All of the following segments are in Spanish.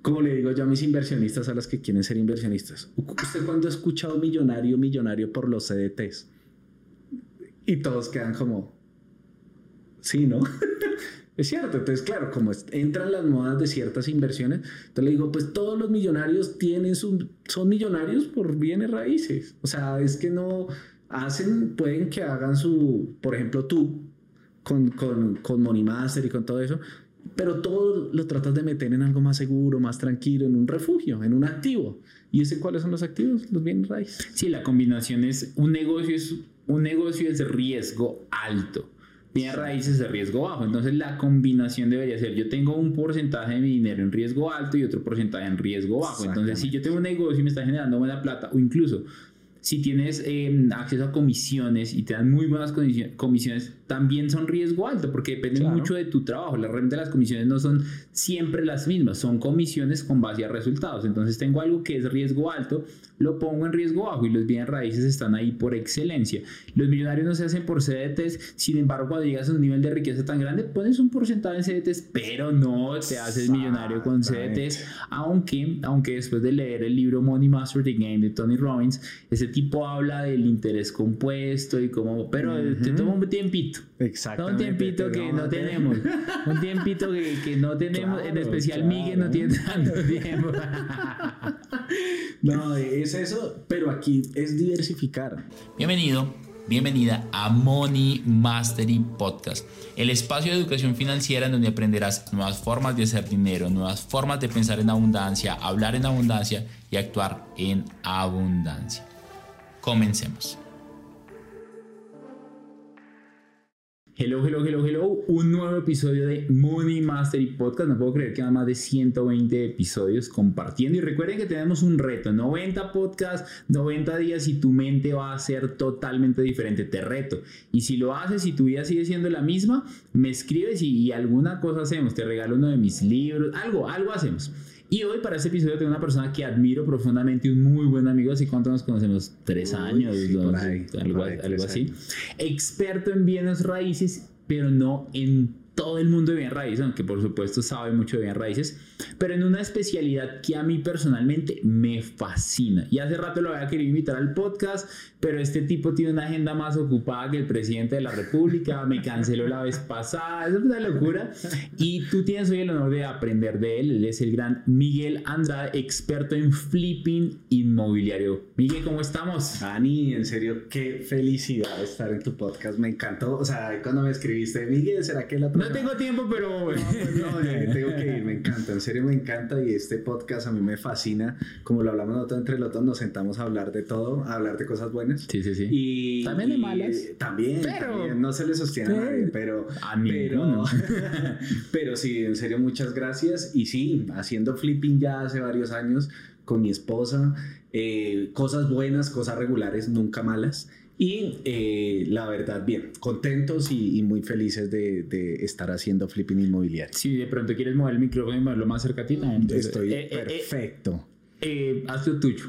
como le digo yo a mis inversionistas, a las que quieren ser inversionistas, ¿usted cuándo ha escuchado millonario por los CDTs? Y todos quedan como, sí, ¿no? Es cierto. Entonces, claro, como entran las modas de ciertas inversiones, entonces le digo, pues todos los millonarios son millonarios por bienes raíces. O sea, es que no pueden que hagan por ejemplo, tú, con Money Master y con todo eso, pero todo lo tratas de meter en algo más seguro, más tranquilo, en un refugio, en un activo. ¿Y cuáles son los activos? Los bienes raíces. Sí, la combinación es un negocio es riesgo alto. Bienes raíces de riesgo bajo. Entonces la combinación debería ser: yo tengo un porcentaje de mi dinero en riesgo alto y otro porcentaje en riesgo bajo. Entonces, si yo tengo un negocio y me está generando buena plata, o incluso si tienes acceso a comisiones y te dan muy buenas comisiones, también son riesgo alto, porque depende mucho de tu trabajo. La renta de las comisiones no son siempre las mismas, son comisiones con base a resultados. Entonces tengo algo que es riesgo alto, lo pongo en riesgo bajo, y los bienes raíces están ahí por excelencia. Los millonarios no se hacen por CDTs. Sin embargo, cuando llegas a un nivel de riqueza tan grande, pones un porcentaje en CDTs, pero no te haces millonario con CDTs. Aunque después de leer el libro Money Master The Game de Tony Robbins, ese tipo habla del interés compuesto y cómo, pero te toma un tiempito. Exactamente. Un tiempito que no tenemos. Un tiempito que no tenemos. Claro, en especial Miguel no tiene tanto tiempo. No, es eso, pero aquí es diversificar. Bienvenida a Money Mastery Podcast, el espacio de educación financiera en donde aprenderás nuevas formas de hacer dinero, nuevas formas de pensar en abundancia, hablar en abundancia y actuar en abundancia. Comencemos. Hello. Un nuevo episodio de Money Mastery Podcast. No puedo creer que hay más de 120 episodios compartiendo. Y recuerden que tenemos un reto: 90 podcasts, 90 días, y tu mente va a ser totalmente diferente. Te reto. Y si lo haces y tu vida sigue siendo la misma, me escribes y alguna cosa hacemos. Te regalo uno de mis libros. Algo hacemos. Y hoy, para este episodio, tengo una persona que admiro profundamente, un muy buen amigo. ¿Hace cuánto nos conocemos? 3 años, sí, algo así. Experto en bienes raíces, pero no en todo el mundo de bienes raíces, aunque por supuesto sabe mucho de bienes raíces, pero en una especialidad que a mí personalmente me fascina. Y hace rato lo había querido invitar al podcast, pero este tipo tiene una agenda más ocupada que el presidente de la República. Me canceló la vez pasada. Eso es una locura. Y tú tienes hoy el honor de aprender de él. Él es el gran Miguel Andrade, experto en flipping inmobiliario. Miguel, ¿cómo estamos? Ani, en serio, qué felicidad estar en tu podcast. Me encantó. O sea, cuando me escribiste, Miguel, ¿será que la No tengo tiempo, pero... No, tengo que ir. Me encanta. En serio, me encanta. Y este podcast a mí me fascina. Como lo hablamos nosotros entre los dos, nos sentamos a hablar de todo, a hablar de cosas buenas. Sí. Y también de malas. También, no se le sostiene a nadie, pero sí, en serio, muchas gracias. Y sí, haciendo flipping ya hace varios años con mi esposa, cosas buenas, cosas regulares, nunca malas. Y la verdad, bien, contentos y muy felices de estar haciendo flipping inmobiliario. Si de pronto quieres mover el micrófono y moverlo más cerca a ti, también. Estoy perfecto. Haz lo tuyo.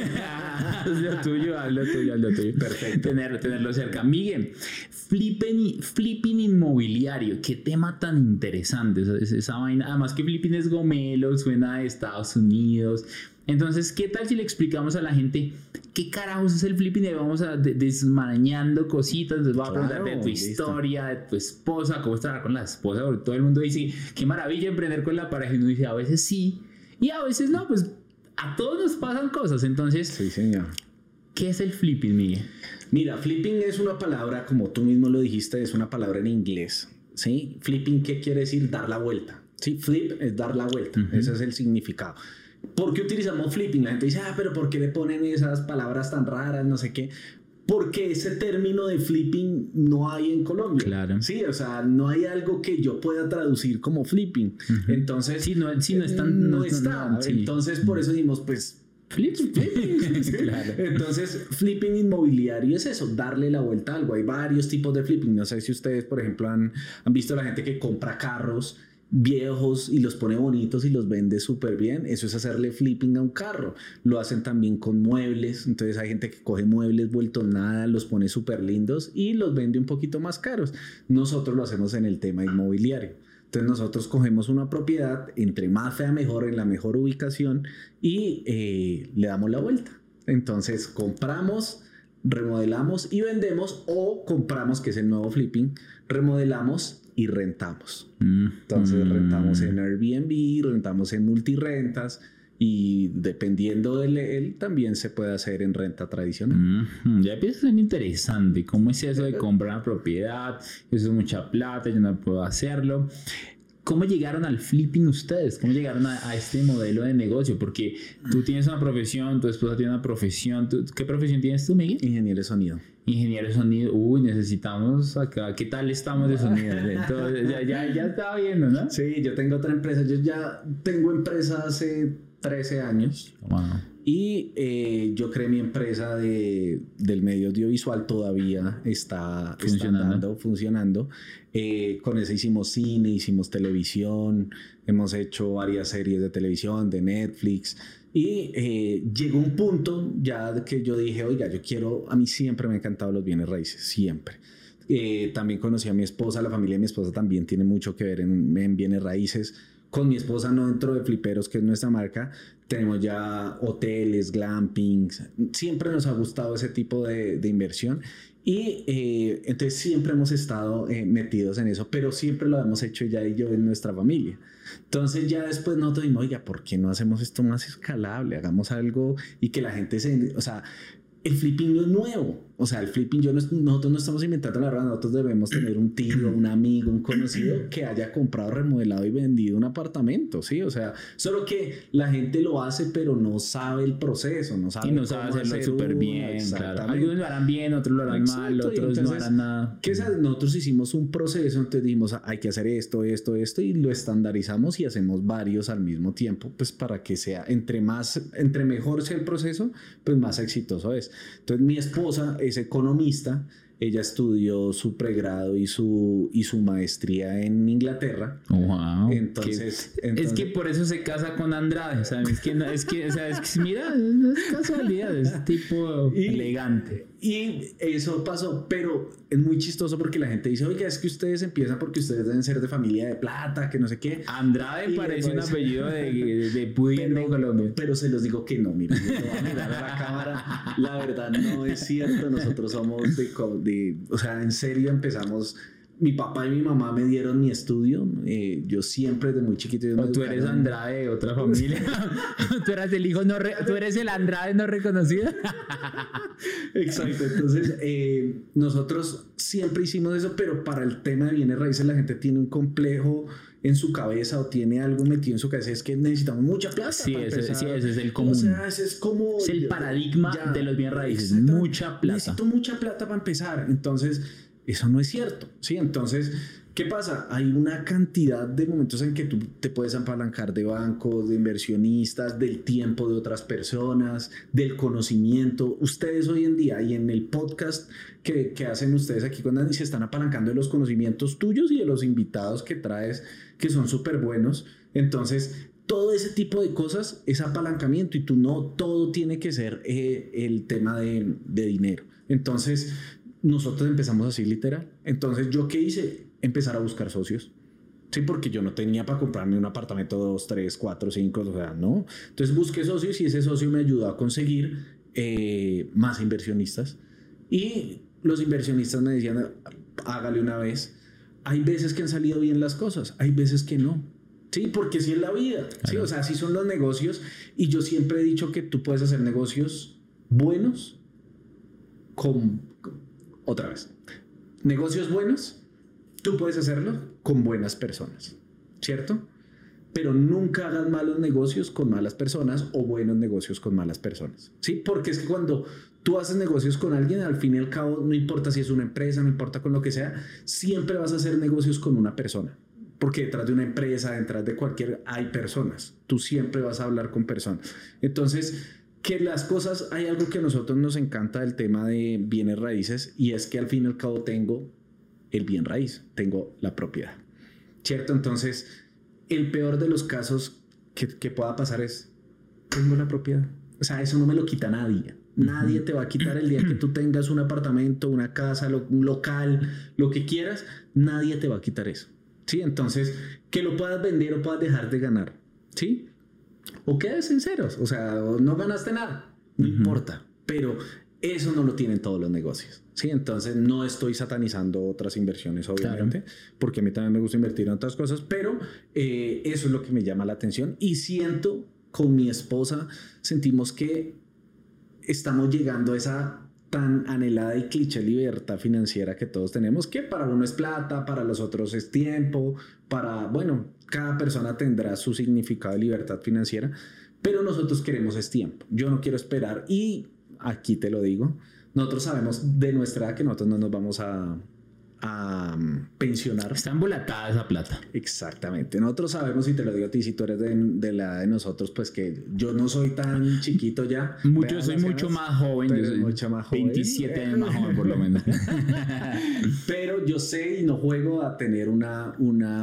Haz lo tuyo. Perfecto. Tenerlo cerca. Miguel, flipping inmobiliario. Qué tema tan interesante. Esa vaina. Además que flipping es gomelo, suena de Estados Unidos. Entonces, ¿qué tal si le explicamos a la gente qué carajos es el flipping? Y vamos a desmarañando cositas. Entonces, voy a preguntar de tu historia, de tu esposa, cómo es trabajar con la esposa. Porque todo el mundo dice, qué maravilla emprender con la pareja. Y uno dice, a veces sí y a veces no. Pues a todos nos pasan cosas. Entonces, sí, señor. ¿Qué es el flipping, Miguel? Mira, flipping es una palabra, como tú mismo lo dijiste, es una palabra en inglés, ¿sí? Flipping, ¿qué quiere decir? Dar la vuelta, ¿sí? Flip es dar la vuelta, ese es el significado. ¿Por qué utilizamos flipping? La gente dice, pero ¿por qué le ponen esas palabras tan raras? No sé qué. Porque ese término de flipping no hay en Colombia. Claro. Sí, o sea, no hay algo que yo pueda traducir como flipping. Entonces, no está. Sí. Entonces, por eso decimos, pues, flipping. Claro. Entonces, flipping inmobiliario es eso, darle la vuelta a algo. Hay varios tipos de flipping. No sé si ustedes, por ejemplo, han visto a la gente que compra carros viejos y los pone bonitos y los vende súper bien. Eso es hacerle flipping a un carro. Lo hacen también con muebles. Entonces hay gente que coge muebles vueltos nada, los pone súper lindos y los vende un poquito más caros. Nosotros lo hacemos en el tema inmobiliario. Entonces nosotros cogemos una propiedad, entre más fea mejor, en la mejor ubicación, y le damos la vuelta. Entonces compramos, remodelamos y vendemos, o compramos, que es el nuevo flipping, remodelamos y rentamos. Entonces rentamos en Airbnb, rentamos en multirentas, y dependiendo de él también se puede hacer en renta tradicional. Ya empieza a ser interesante. ¿Cómo es eso de comprar una propiedad? Eso es mucha plata, yo no puedo hacerlo. ¿Cómo llegaron al flipping ustedes? ¿Cómo llegaron a este modelo de negocio? Porque tú tienes una profesión, tu esposa tiene una profesión. ¿Qué profesión tienes tú, Miguel? Ingeniero de sonido. Ingeniero de sonido. Uy, necesitamos acá. ¿Qué tal estamos de sonido? Entonces, ya estaba viendo, ¿no? Sí, yo tengo otra empresa. Yo ya tengo empresa hace 13 años. Wow. Y yo creé mi empresa del medio audiovisual, todavía está funcionando. Con eso hicimos cine, hicimos televisión, hemos hecho varias series de televisión, de Netflix. Y llegó un punto ya que yo dije, oiga, a mí siempre me han encantado los bienes raíces, siempre. También conocí a mi esposa, la familia de mi esposa también tiene mucho que ver en bienes raíces. Con mi esposa, no dentro de Fliperos, que es nuestra marca, tenemos ya hoteles, glampings. Siempre nos ha gustado ese tipo de inversión. Y entonces siempre hemos estado metidos en eso, pero siempre lo hemos hecho ella y yo en nuestra familia. Entonces ya después nosotros dijimos, oiga, ¿por qué no hacemos esto más escalable? Hagamos algo y que la gente o sea, el flipping no es nuevo. O sea, el flipping, nosotros no estamos inventando la rueda. Nosotros debemos tener un tío, un amigo, un conocido que haya comprado, remodelado y vendido un apartamento, ¿sí? O sea, solo que la gente lo hace, pero no sabe el proceso, no sabe hacerlo súper bien, claro. Algunos lo harán bien, otros lo harán mal, otros entonces, no harán nada. Nosotros hicimos un proceso, entonces dijimos, hay que hacer esto, y lo estandarizamos y hacemos varios al mismo tiempo, pues para que sea, entre mejor sea el proceso, pues más exitoso es. Entonces mi esposa es economista, ella estudió su pregrado y su maestría en Inglaterra. Wow. Entonces, es que por eso se casa con Andrade, ¿sabes? Mira, no es casualidad, es tipo elegante. Y eso pasó, pero es muy chistoso porque la gente dice, oiga, es que ustedes empiezan porque ustedes deben ser de familia de plata, que no sé qué. Andrade parece un apellido de pudiente en Colombia. Pero se los digo que no, mira, yo voy a mirar a la cámara, la verdad no es cierto, nosotros somos o sea, en serio empezamos. Mi papá y mi mamá me dieron mi estudio. Yo siempre desde muy chiquito. Tú eres Andrade de otra familia. Tú eras el hijo tú eres el Andrade no reconocido. Exacto. Entonces, nosotros siempre hicimos eso, pero para el tema de bienes raíces la gente tiene un complejo en su cabeza o tiene algo metido en su cabeza. Es que necesitamos mucha plata. Sí, ese es el común. O sea, ese es como... Es el paradigma de los bienes raíces. Mucha plata. Necesito mucha plata para empezar. Entonces... eso no es cierto, ¿sí? Entonces, ¿qué pasa? Hay una cantidad de momentos en que tú te puedes apalancar de bancos, de inversionistas, del tiempo de otras personas, del conocimiento. Ustedes hoy en día y en el podcast que hacen ustedes aquí con Dani se están apalancando de los conocimientos tuyos y de los invitados que traes, que son súper buenos. Entonces, todo ese tipo de cosas es apalancamiento y no todo tiene que ser el tema de dinero. Entonces... nosotros empezamos así literal. Entonces, ¿yo qué hice? Empezar a buscar socios. Sí, porque yo no tenía para comprarme un apartamento 2, 3, 4, 5, o sea, no. Entonces busqué socios y ese socio me ayudó a conseguir más inversionistas. Y los inversionistas me decían, hágale una vez. Hay veces que han salido bien las cosas, hay veces que no. Sí, porque así es la vida. Sí, o sea, así son los negocios. Y yo siempre he dicho que tú puedes hacer negocios buenos otra vez, negocios buenos, tú puedes hacerlo con buenas personas, ¿cierto? Pero nunca hagas malos negocios con malas personas o buenos negocios con malas personas, ¿sí? Porque es que cuando tú haces negocios con alguien, al fin y al cabo, no importa si es una empresa, no importa con lo que sea, siempre vas a hacer negocios con una persona. Porque detrás de una empresa, detrás de hay personas. Tú siempre vas a hablar con personas. Entonces... que las cosas, hay algo que a nosotros nos encanta del tema de bienes raíces y es que al fin y al cabo tengo el bien raíz, tengo la propiedad, ¿cierto? Entonces, el peor de los casos que pueda pasar es, tengo la propiedad. O sea, eso no me lo quita nadie. Nadie te va a quitar el día que tú tengas un apartamento, una casa, un local, lo que quieras, nadie te va a quitar eso. ¿sí? Entonces, que lo puedas vender o puedas dejar de ganar, ¿sí? O quedes en ceros, o sea, o no ganaste nada, no importa, pero eso no lo tienen todos los negocios, ¿sí? Entonces, no estoy satanizando otras inversiones, obviamente, porque a mí también me gusta invertir en otras cosas, pero eso es lo que me llama la atención y siento, con mi esposa, sentimos que estamos llegando a esa tan anhelada y cliché libertad financiera que todos tenemos, que para uno es plata, para los otros es tiempo, bueno, cada persona tendrá su significado de libertad financiera, pero nosotros queremos es tiempo. Yo no quiero esperar y aquí te lo digo, nosotros sabemos de nuestra edad que nosotros no nos vamos a pensionar. Está embolatada esa plata. Exactamente. Nosotros sabemos, y te lo digo a ti, si tú eres de la edad de nosotros, pues que yo no soy tan chiquito ya. Yo soy mucho más joven. Yo soy mucho más joven. 27 años más joven, por lo menos. Pero yo sé y no juego a tener una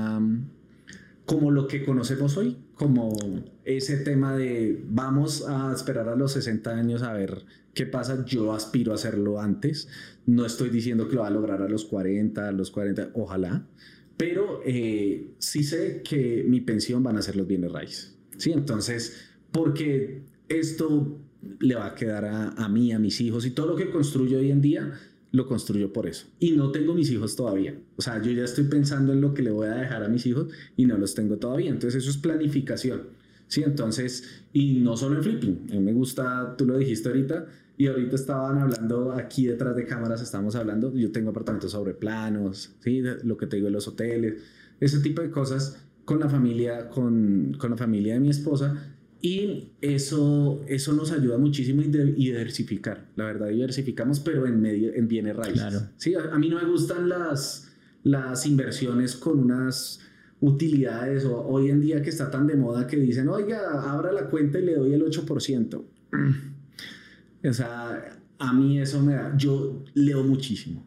como lo que conocemos hoy, como ese tema de vamos a esperar a los 60 años a ver qué pasa. Yo aspiro a hacerlo antes. No estoy diciendo que lo va a lograr a los 40, ojalá. Pero sí sé que mi pensión van a ser los bienes raíces. ¿Sí? Entonces, porque esto le va a quedar a mí, a mis hijos y todo lo que construyo hoy en día lo construyo por eso. Y no tengo mis hijos todavía. O sea, yo ya estoy pensando en lo que le voy a dejar a mis hijos y no los tengo todavía. Entonces, eso es planificación. Sí, entonces, y no solo en flipping. A mí me gusta, tú lo dijiste ahorita, y ahorita estaban hablando aquí detrás de cámaras, estamos hablando, yo tengo apartamentos sobre planos, ¿sí? Lo que te digo de los hoteles, ese tipo de cosas con la familia, con la familia de mi esposa, y eso nos ayuda muchísimo y diversificar. La verdad, diversificamos, pero en bienes raíces. Claro. Sí, a mí no me gustan las inversiones con unas utilidades, o hoy en día que está tan de moda que dicen, oiga, abra la cuenta y le doy el 8%. O sea, a mí eso me da... Yo leo muchísimo,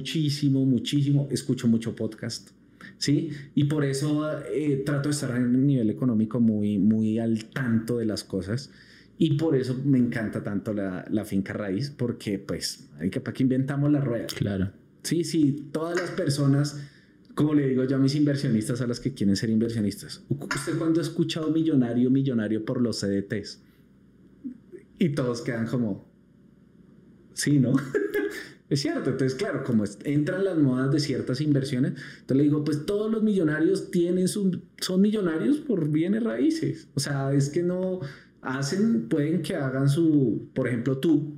escucho mucho podcast, ¿sí? Y por eso trato de estar en un nivel económico muy, muy al tanto de las cosas. Y por eso me encanta tanto la finca raíz, porque pues, ¿para qué inventamos la rueda? Claro. Sí, todas las personas, como le digo yo a mis inversionistas, a las que quieren ser inversionistas, ¿usted cuándo ha escuchado millonario por los CDTs? Y todos quedan como, sí, ¿no? Es cierto. Entonces, claro, como entran las modas de ciertas inversiones, entonces le digo, pues todos los millonarios son millonarios por bienes raíces. O sea, es que no pueden que hagan por ejemplo, tú,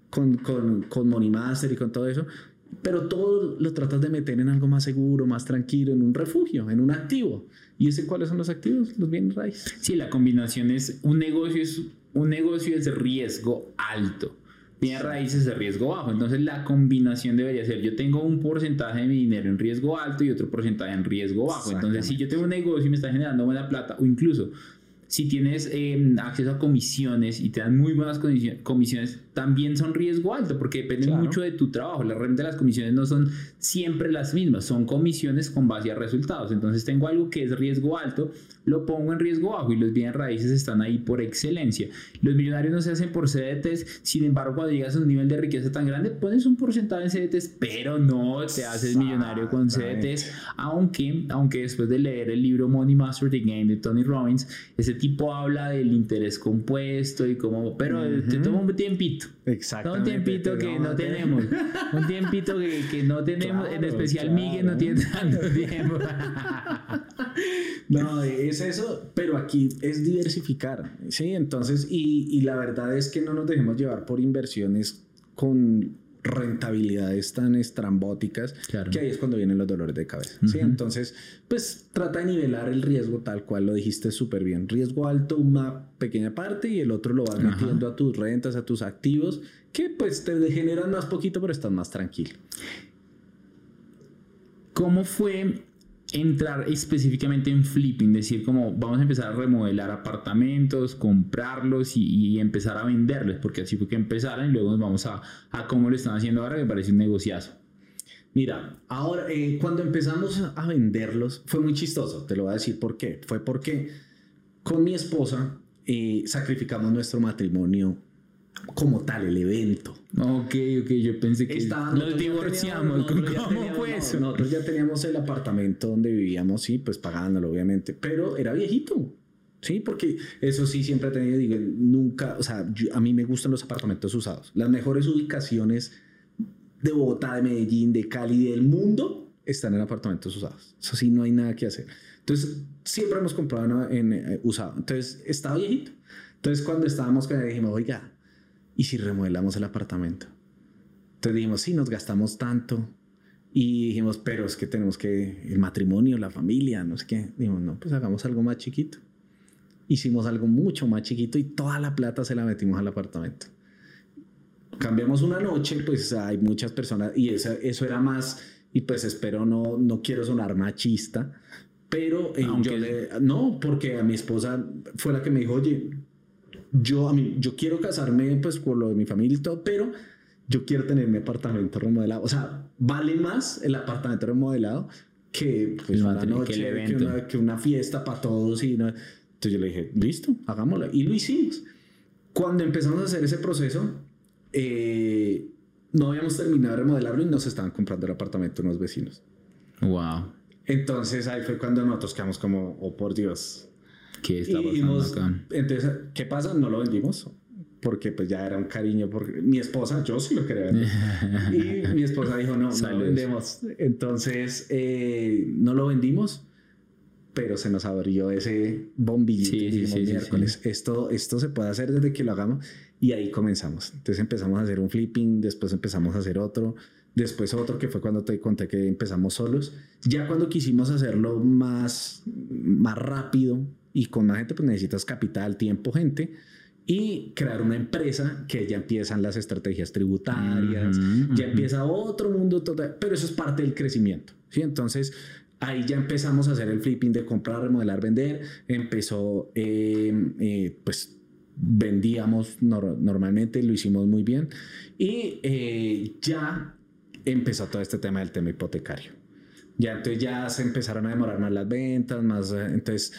con Money Master y con todo eso, pero todo lo tratas de meter en algo más seguro, más tranquilo, en un refugio, en un activo. ¿Y cuáles son los activos? Los bienes raíces. Sí, la combinación es un negocio es riesgo alto. Bienes raíces de riesgo bajo. Entonces la combinación debería ser, yo tengo un porcentaje de mi dinero en riesgo alto y otro porcentaje en riesgo bajo. Entonces si yo tengo un negocio y me está generando buena plata, o incluso si tienes acceso a comisiones y te dan muy buenas comisiones, también son riesgo alto, porque dependen mucho de tu trabajo. Realmente las comisiones no son siempre las mismas, son comisiones con base a resultados. Entonces tengo algo que es riesgo alto, lo pongo en riesgo bajo, y los bienes raíces están ahí por excelencia. Los millonarios no se hacen por CDTs, sin embargo, cuando llegas a un nivel de riqueza tan grande, pones un porcentaje en CDTs, pero no te haces millonario con CDTs, aunque después de leer el libro Money Master the Game de Tony Robbins, ese tipo habla del interés compuesto y cómo, pero te toma un tiempito. Exactamente. Un tiempito que no tenemos. Un tiempito que no tenemos. Claro, en especial Miguel no tiene tanto tiempo. No, es eso, pero aquí es diversificar, ¿sí? Entonces, y la verdad es que no nos dejemos llevar por inversiones con rentabilidades tan estrambóticas, claro, que ahí es cuando vienen los dolores de cabeza, ¿sí? Entonces, pues trata de nivelar el riesgo tal cual lo dijiste súper bien. Riesgo alto, una pequeña parte, y el otro lo vas metiendo a tus rentas, a tus activos, que pues te generan más poquito, pero estás más tranquilo. ¿Cómo fue entrar específicamente en flipping? Decir, como vamos a empezar a remodelar apartamentos, comprarlos y empezar a venderlos, porque así fue que empezaron, y luego nos vamos a cómo lo están haciendo ahora, que me parece un negociazo. Mira, ahora cuando empezamos a venderlos fue muy chistoso, te lo voy a decir por qué. Fue porque con mi esposa sacrificamos nuestro matrimonio como tal, el evento. Ok, yo pensé que nos divorciamos. ¿Cómo fue eso? Nosotros ya teníamos el apartamento donde vivíamos, sí, pues pagándolo, obviamente, pero era viejito. Sí, porque eso sí siempre he tenido, digo, nunca, o sea, a mí me gustan los apartamentos usados. Las mejores ubicaciones de Bogotá, de Medellín, de Cali, del mundo, están en apartamentos usados. Eso sí, no hay nada que hacer. Entonces, siempre hemos comprado en usado. Entonces, estaba viejito. Entonces, cuando estábamos, dijimos, oiga, ¿y si remodelamos el apartamento? Entonces dijimos, sí, nos gastamos tanto. Y dijimos, pero es que tenemos que, el matrimonio, la familia, no sé qué. Dijimos, no, pues hagamos algo más chiquito. Hicimos algo mucho más chiquito y toda la plata se la metimos al apartamento. Cambiamos una noche, pues hay muchas personas y eso era más, y pues espero no quiero sonar machista, pero no, porque a mi esposa fue la que me dijo, oye, yo quiero casarme pues por lo de mi familia y todo, pero yo quiero tener mi apartamento remodelado. O sea, vale más el apartamento remodelado que pues una noche, que una fiesta para todos y no. Entonces yo le dije, listo, hagámoslo. Y lo hicimos. Cuando empezamos a hacer ese proceso, no habíamos terminado de remodelarlo y nos estaban comprando el apartamento unos vecinos. Wow. Entonces ahí fue cuando nosotros quedamos como, oh por Dios. ¿Qué está pasando acá? Entonces, ¿qué pasa? No lo vendimos. Porque pues ya era un cariño. Porque mi esposa, yo sí lo quería vender. Y mi esposa dijo, no lo vendemos. Entonces, no lo vendimos. Pero se nos abrió ese bombillito. Miércoles. Esto se puede hacer desde que lo hagamos. Y ahí comenzamos. Entonces empezamos a hacer un flipping. Después empezamos a hacer otro. Después otro, que fue cuando te conté que empezamos solos. Ya cuando quisimos hacerlo más rápido y con más gente, pues necesitas capital, tiempo, gente. Y crear una empresa que ya empiezan las estrategias tributarias. Ya empieza otro mundo total. Pero eso es parte del crecimiento. ¿Sí? Entonces ahí ya empezamos a hacer el flipping de comprar, remodelar, vender. Empezó, pues vendíamos normalmente, lo hicimos muy bien. Y ya empezó todo este tema del tema hipotecario. Entonces ya se empezaron a demorar más las ventas, entonces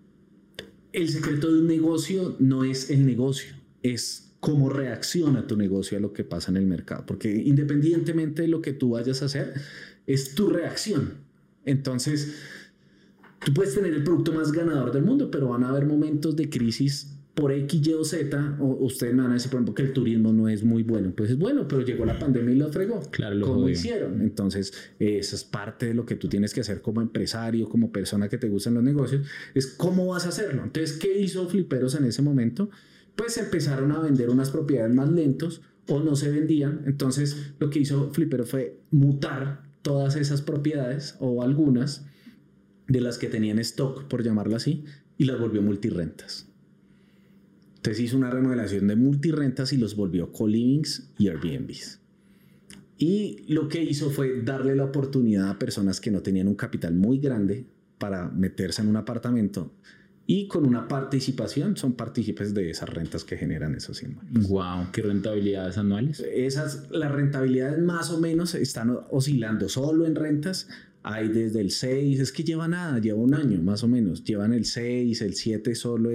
el secreto de un negocio no es el negocio, es cómo reacciona tu negocio a lo que pasa en el mercado, porque independientemente de lo que tú vayas a hacer, es tu reacción. Entonces, tú puedes tener el producto más ganador del mundo, pero van a haber momentos de crisis por X, Y o Z, o ustedes me van a decir, por ejemplo, que el turismo no es muy bueno. Pues es bueno, pero llegó la pandemia y lo fregó. Claro, ¿Cómo hicieron? Entonces, esa es parte de lo que tú tienes que hacer como empresario, como persona que te gustan los negocios, es cómo vas a hacerlo. Entonces, ¿qué hizo Fliperos en ese momento? Pues empezaron a vender unas propiedades más lentos o no se vendían. Entonces, lo que hizo Fliperos fue mutar todas esas propiedades o algunas de las que tenían stock, por llamarlo así, y las volvió multirentas. Entonces hizo una remodelación de multirentas y los volvió co-livings y Airbnbs. Y lo que hizo fue darle la oportunidad a personas que no tenían un capital muy grande para meterse en un apartamento y con una participación son partícipes de esas rentas que generan esos inmuebles. Wow, ¿qué rentabilidades anuales? Las rentabilidades más o menos están oscilando solo en rentas. Hay desde el 6, es que lleva un año más o menos. Llevan el 6, el 7 solo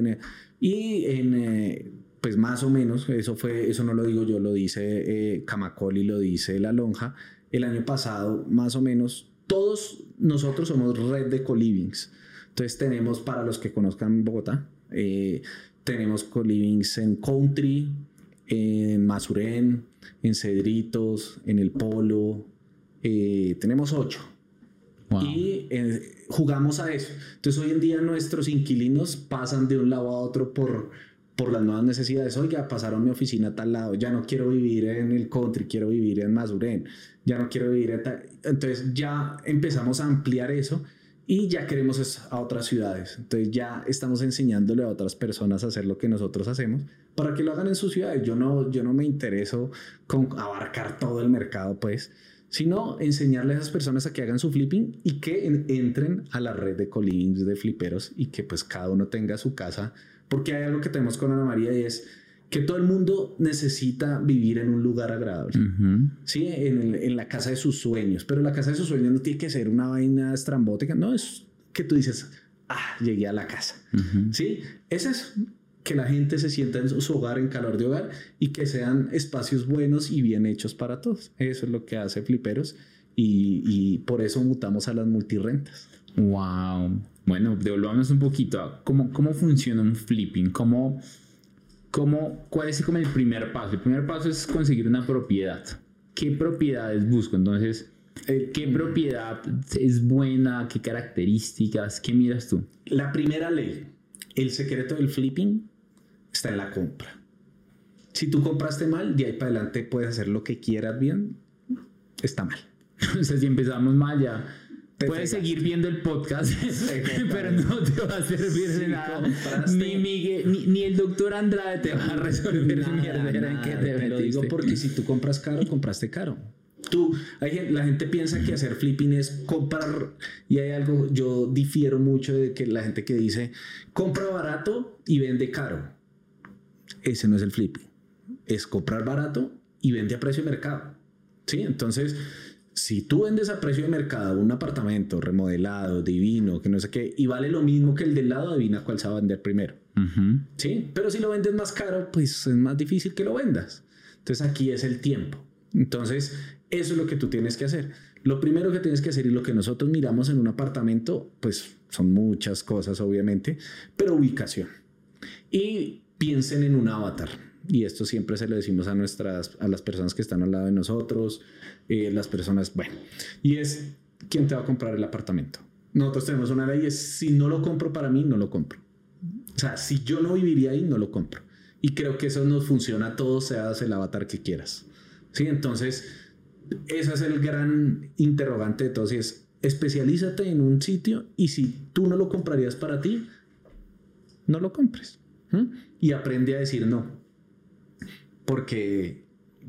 pues más o menos, eso no lo digo yo, lo dice Camacoli, lo dice La Lonja. El año pasado, más o menos, todos nosotros somos red de co-livings. Entonces tenemos, para los que conozcan Bogotá, tenemos co-livings en Country, en Masuren, en Cedritos, en El Polo. Tenemos 8. Wow. Y jugamos a eso. Entonces hoy en día nuestros inquilinos pasan de un lado a otro por las nuevas necesidades. Oiga, pasaron mi oficina a tal lado, ya no quiero vivir en el Country, quiero vivir en Masuren, ya no quiero vivir en tal. Entonces ya empezamos a ampliar eso y ya queremos a otras ciudades. Entonces ya estamos enseñándole a otras personas a hacer lo que nosotros hacemos para que lo hagan en sus ciudades. Yo no me intereso con abarcar todo el mercado, pues, sino enseñarle a esas personas a que hagan su flipping y que entren a la red de co-livings de fliperos y que pues cada uno tenga su casa, porque hay algo que tenemos con Ana María y es que todo el mundo necesita vivir en un lugar agradable, ¿sí? En la casa de sus sueños, pero la casa de sus sueños no tiene que ser una vaina estrambótica, no, es que tú dices, llegué a la casa, ¿sí? Ese es que la gente se sienta en su hogar, en calor de hogar, y que sean espacios buenos y bien hechos para todos. Eso es lo que hace Fliperos, y por eso mutamos a las multirrentas. Wow. Bueno, devolvamos un poquito a cómo funciona un flipping. ¿Cuál es como el primer paso? El primer paso es conseguir una propiedad. ¿Qué propiedades busco? Entonces, ¿qué propiedad es buena? ¿Qué características? ¿Qué miras tú? La primera ley, el secreto del flipping está en la compra. Si tú compraste mal, de ahí para adelante puedes hacer lo que quieras bien, está mal. O sea, si empezamos mal ya... Te Puedes fregas. seguir viendo el podcast, pero no te va a servir de nada. Ni el doctor Andrade te va a resolver mierda en que te lo digo porque si tú compras caro, compraste caro. La gente piensa que hacer flipping es comprar, y hay algo, yo difiero mucho de que la gente que dice compra barato y vende caro. Ese no es el flipping. Es comprar barato y vende a precio de mercado. ¿Sí? Entonces, si tú vendes a precio de mercado un apartamento remodelado, divino, que no sé qué, y vale lo mismo que el del lado, adivina cuál se va a vender primero. ¿Sí? Pero si lo vendes más caro, pues es más difícil que lo vendas. Entonces aquí es el tiempo. Entonces eso es lo que tú tienes que hacer. Lo primero que tienes que hacer, y lo que nosotros miramos en un apartamento, pues son muchas cosas obviamente, pero ubicación. Y piensen en un avatar. Y esto siempre se lo decimos a las personas que están al lado de nosotros, las personas, bueno, y es ¿quién te va a comprar el apartamento? Nosotros tenemos una ley, es si no lo compro para mí, no lo compro. O sea, si yo no viviría ahí, no lo compro. Y creo que eso nos funciona a todos, seas el avatar que quieras. ¿Sí? Entonces, ese es el gran interrogante de todos, y es especialízate en un sitio, y si tú no lo comprarías para ti, no lo compres. Y aprende a decir no. Porque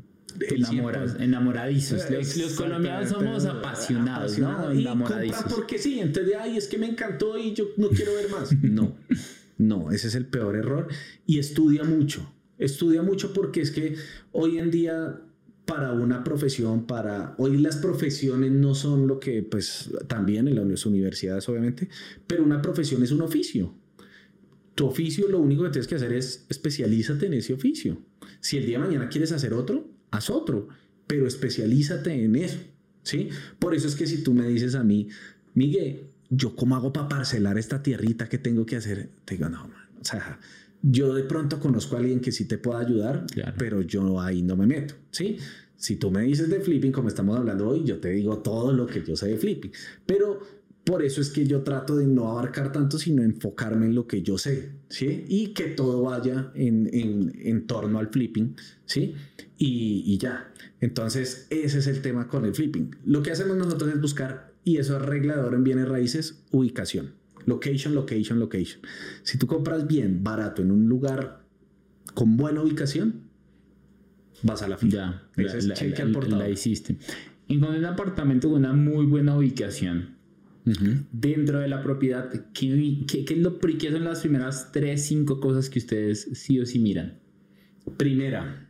enamoradizos. Los colombianos somos apasionados, ¿no? Enamoradizos. Y compra porque sí, entonces, ay, es que me encantó y yo no quiero ver más. No, ese es el peor error. Y estudia mucho porque es que hoy en día para una profesión, hoy las profesiones no son lo que, pues también en las universidades obviamente, pero una profesión es un oficio. Tu oficio, lo único que tienes que hacer es especialízate en ese oficio. Si el día de mañana quieres hacer otro, haz otro, pero especialízate en eso, ¿sí? Por eso es que si tú me dices a mí, Miguel, ¿yo cómo hago para parcelar esta tierrita que tengo que hacer? Te digo, no, man, o sea, yo de pronto conozco a alguien que sí te pueda ayudar, claro, pero yo ahí no me meto, ¿sí? Si tú me dices de flipping, como estamos hablando hoy, yo te digo todo lo que yo sé de flipping, pero por eso es que yo trato de no abarcar tanto, sino enfocarme en lo que yo sé, ¿sí? Y que todo vaya en torno al flipping, ¿sí? Y ya. Entonces, ese es el tema con el flipping. Lo que hacemos nosotros es buscar, y eso es reglador en bienes raíces, ubicación. Location. Si tú compras bien, barato, en un lugar con buena ubicación, vas a la fila. La hiciste. Encontré un apartamento con una muy buena ubicación. Dentro de la propiedad, ¿qué son las primeras 3-5 cosas que ustedes sí o sí miran? Primera,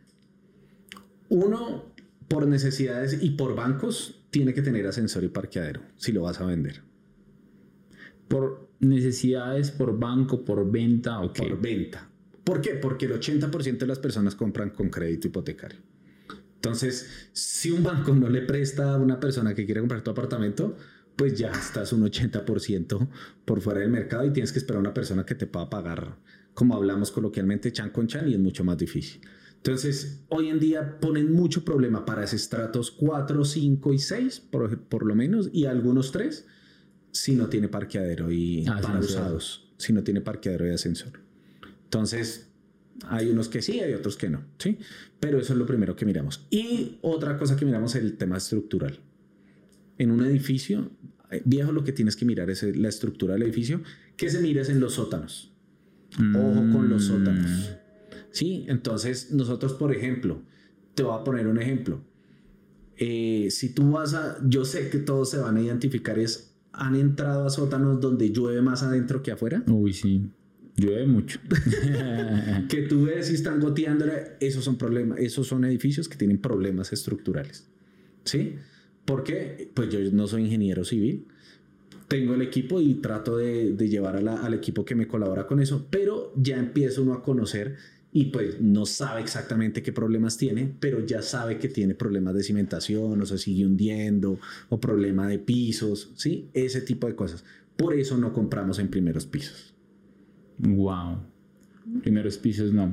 uno, por necesidades y por bancos, tiene que tener ascensor y parqueadero si lo vas a vender. Por necesidades, por banco, por venta, ¿o qué? Por venta. ¿Por qué? Porque el 80% de las personas compran con crédito hipotecario. Entonces, si un banco no le presta a una persona que quiere comprar tu apartamento, pues ya estás un 80% por fuera del mercado y tienes que esperar a una persona que te pueda pagar, como hablamos coloquialmente, chan con chan, y es mucho más difícil. Entonces, hoy en día ponen mucho problema para ese estratos 4, 5 y 6, por lo menos, y algunos 3, si no tiene parqueadero y para usados, si no tiene parqueadero y ascensor. Entonces, hay unos que sí, hay otros que no, ¿sí? Pero eso es lo primero que miramos. Y otra cosa que miramos es el tema estructural. En un edificio viejo, lo que tienes que mirar es la estructura del edificio. ¿Qué se mira es en los sótanos? Ojo con los sótanos. Sí, entonces nosotros, por ejemplo, te voy a poner un ejemplo. Si tú yo sé que todos se van a identificar, ¿han entrado a sótanos donde llueve más adentro que afuera? Uy, sí. Llueve mucho. Que tú ves y están goteando. Esos son problemas. Esos son edificios que tienen problemas estructurales. ¿Sí? ¿Por qué? Pues yo no soy ingeniero civil, tengo el equipo y trato de llevar al equipo que me colabora con eso, pero ya empieza uno a conocer y pues no sabe exactamente qué problemas tiene, pero ya sabe que tiene problemas de cimentación o se sigue hundiendo o problema de pisos, ¿sí? Ese tipo de cosas. Por eso no compramos en primeros pisos. Wow. Primeros pisos no.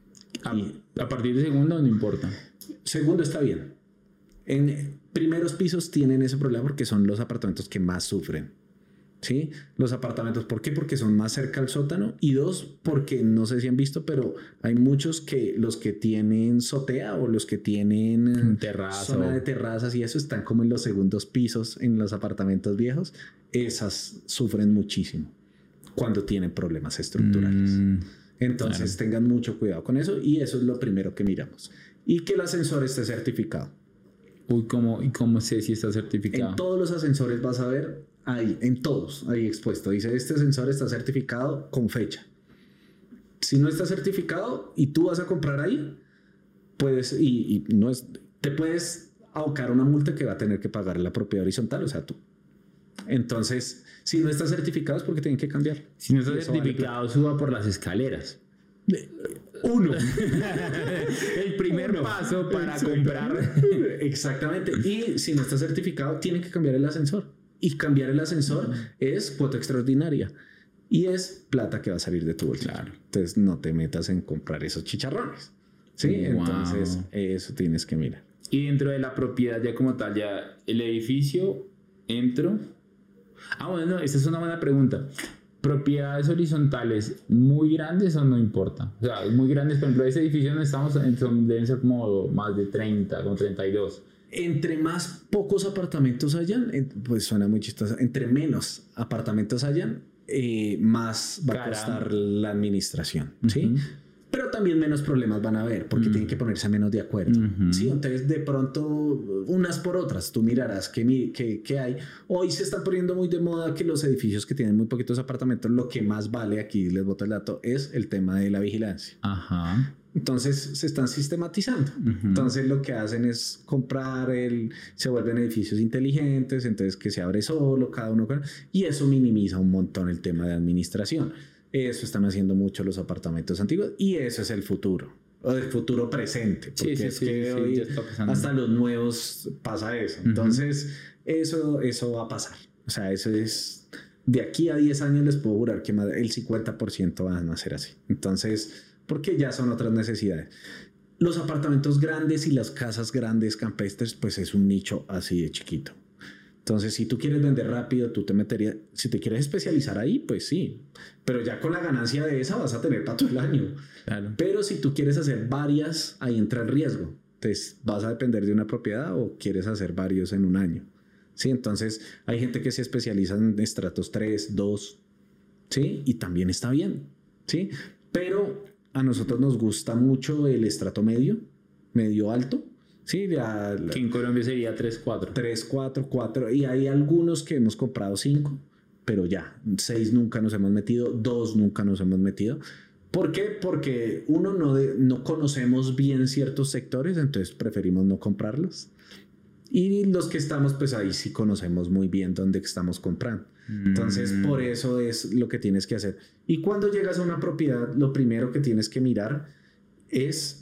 A partir de segundo no importa. Segundo está bien. En primeros pisos tienen ese problema porque son los apartamentos que más sufren. ¿Sí? Los apartamentos, ¿por qué? Porque son más cerca al sótano, y dos, porque no sé si han visto, pero hay muchos que los que tienen azotea o los que tienen zona de terrazas y eso están como en los segundos pisos en los apartamentos viejos. Esas sufren muchísimo cuando tienen problemas estructurales. Entonces tengan mucho cuidado con eso, y eso es lo primero que miramos. Y que el ascensor esté certificado. Uy, ¿y cómo sé si está certificado? En todos los ascensores vas a ver, ahí, en todos, ahí expuesto. Dice, este ascensor está certificado con fecha. Si no está certificado y tú vas a comprar ahí, puedes, y no es, te puedes abocar una multa que va a tener que pagar la propiedad horizontal, o sea, tú. Entonces, si no está certificado es porque tienen que cambiar. Si no está certificado, suba por las escaleras. Uno. El primer paso para comprar. Exactamente. Y si no está certificado, tienen que cambiar el ascensor. Y cambiar el ascensor es cuota extraordinaria. Y es plata que va a salir de tu bolsillo. Claro. Entonces no te metas en comprar esos chicharrones. ¿Sí? Wow. Entonces eso tienes que mirar. Y dentro de la propiedad ya como tal, ya el edificio, entro. Bueno, esta es una buena pregunta. ¿Propiedades horizontales muy grandes o no importa? O sea, muy grandes, por ejemplo, ese edificio donde estamos deben ser como más de 30, como 32. Entre más pocos apartamentos hayan, pues suena muy chistoso, entre menos apartamentos hayan, más va a costar la administración, ¿sí? Pero también menos problemas van a haber porque tienen que ponerse menos de acuerdo. ¿Sí? Entonces, de pronto, unas por otras, tú mirarás qué hay. Hoy se está poniendo muy de moda que los edificios que tienen muy poquitos apartamentos, lo que más vale, aquí les boto el dato, es el tema de la vigilancia. Ajá. Entonces, se están sistematizando. Entonces, lo que hacen es comprar se vuelven edificios inteligentes, entonces que se abre solo, cada uno con... Y eso minimiza un montón el tema de administración. Eso están haciendo mucho los apartamentos antiguos y eso es el futuro, o el futuro presente, porque hoy hasta los nuevos pasa eso. Entonces eso va a pasar, o sea, eso es de aquí a 10 años les puedo jurar que el 50% van a ser así. Entonces, porque ya son otras necesidades. Los apartamentos grandes y las casas grandes campestres, pues es un nicho así de chiquito. Entonces, si tú quieres vender rápido, tú te meterías... Si te quieres especializar ahí, pues sí. Pero ya con la ganancia de esa vas a tener para todo el año. Claro. Pero si tú quieres hacer varias, ahí entra el riesgo. Entonces, ¿vas a depender de una propiedad o quieres hacer varios en un año? Sí, entonces hay gente que se especializa en estratos 3, 2, ¿sí? Y también está bien, ¿sí? Pero a nosotros nos gusta mucho el estrato medio alto. Sí, que en Colombia sería 3, 4. 3, 4, 4. Y hay algunos que hemos comprado 5, pero ya, 6 nunca nos hemos metido, 2 nunca nos hemos metido. ¿Por qué? Porque uno no conocemos bien ciertos sectores, entonces preferimos no comprarlos. Y los que estamos, pues ahí sí conocemos muy bien dónde estamos comprando. Entonces, por eso es lo que tienes que hacer. Y cuando llegas a una propiedad, lo primero que tienes que mirar es...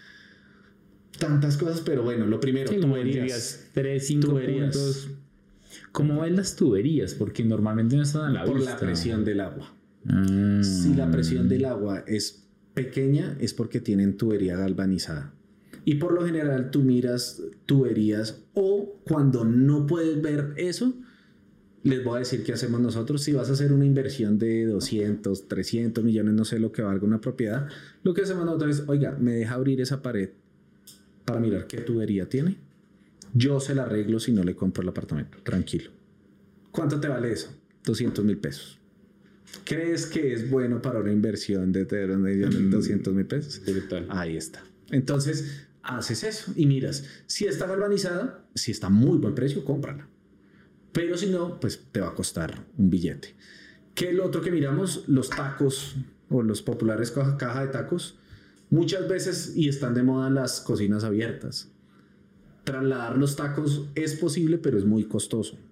tantas cosas, pero bueno, lo primero, sí, tuberías. 3, 5 puntos. ¿Cómo ven las tuberías? Porque normalmente no están a la vista. Por la presión del agua. Si la presión del agua es pequeña, es porque tienen tubería galvanizada. Y por lo general tú miras tuberías, o cuando no puedes ver eso, les voy a decir qué hacemos nosotros. Si vas a hacer una inversión de 200, 300 millones, no sé lo que valga una propiedad, lo que hacemos nosotros es, oiga, me deja abrir esa pared para mirar qué tubería tiene. Yo se la arreglo si no le compro el apartamento. Tranquilo. ¿Cuánto te vale eso? 200,000 pesos. ¿Crees que es bueno para una inversión de 200,000 pesos? Ahí está. Entonces, haces eso y miras. Si está galvanizada, si está a muy buen precio, cómprala. Pero si no, pues te va a costar un billete. ¿Qué es lo otro que miramos? Los tacos o los populares caja de tacos. Muchas veces, y están de moda las cocinas abiertas. Trasladar los tacos es posible, pero es muy costoso.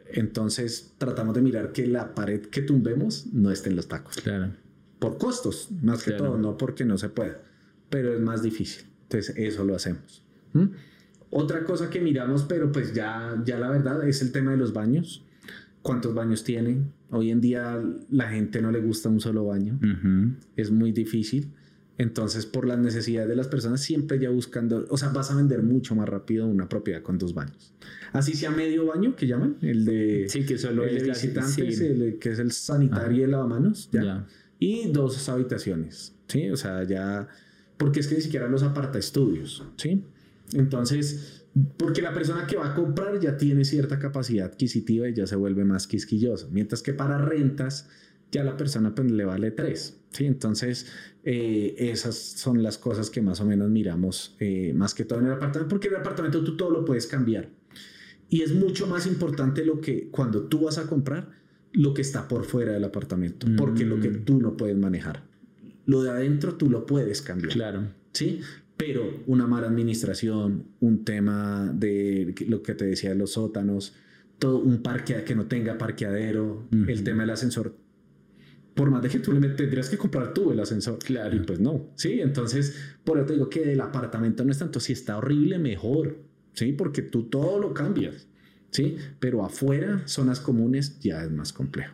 Entonces tratamos de mirar que la pared que tumbemos no esté en los tacos. Claro. Por costos, más que todo, no porque no se pueda, pero es más difícil. Entonces eso lo hacemos. Otra cosa que miramos, pero pues ya la verdad, es el tema de los baños. ¿Cuántos baños tienen? Hoy en día la gente no le gusta un solo baño. Es muy difícil. Entonces, por las necesidades de las personas, siempre ya buscando, o sea, vas a vender mucho más rápido una propiedad con 2 baños. Así sea medio baño, que llaman, el de, sí, que solo el de visitantes, que es el sanitario y el lavamanos, ¿ya? Y 2 habitaciones, ¿sí? O sea, ya, porque es que ni siquiera los aparta estudios, ¿sí? Entonces, porque la persona que va a comprar ya tiene cierta capacidad adquisitiva y ya se vuelve más quisquilloso, mientras que para rentas ya la persona pues le vale 3, ¿sí? Entonces esas son las cosas que más o menos miramos, más que todo en el apartamento, porque en el apartamento tú todo lo puedes cambiar y es mucho más importante lo que cuando tú vas a comprar, lo que está por fuera del apartamento, porque lo que tú no puedes manejar, lo de adentro tú lo puedes cambiar, claro, ¿sí? Pero una mala administración, un tema de lo que te decía de los sótanos, todo un parque que no tenga parqueadero, el tema del ascensor, por más de que tú le tendrías que comprar tú el ascensor. Claro. Y pues no, ¿sí? Entonces, por eso te digo que del apartamento no es tanto, si está horrible, mejor, ¿sí? Porque tú todo lo cambias, ¿sí? Pero afuera, zonas comunes, ya es más complejo.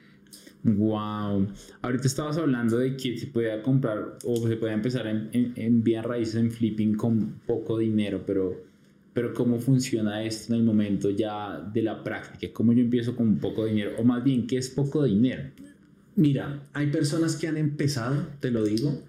Wow. Ahorita estabas hablando de que se podía comprar o se podía empezar en bienes raíces, en flipping con poco dinero, pero ¿cómo funciona esto en el momento ya de la práctica? ¿Cómo yo empiezo con poco dinero? O más bien, ¿qué es poco dinero? Mira, hay personas que han empezado, te lo digo,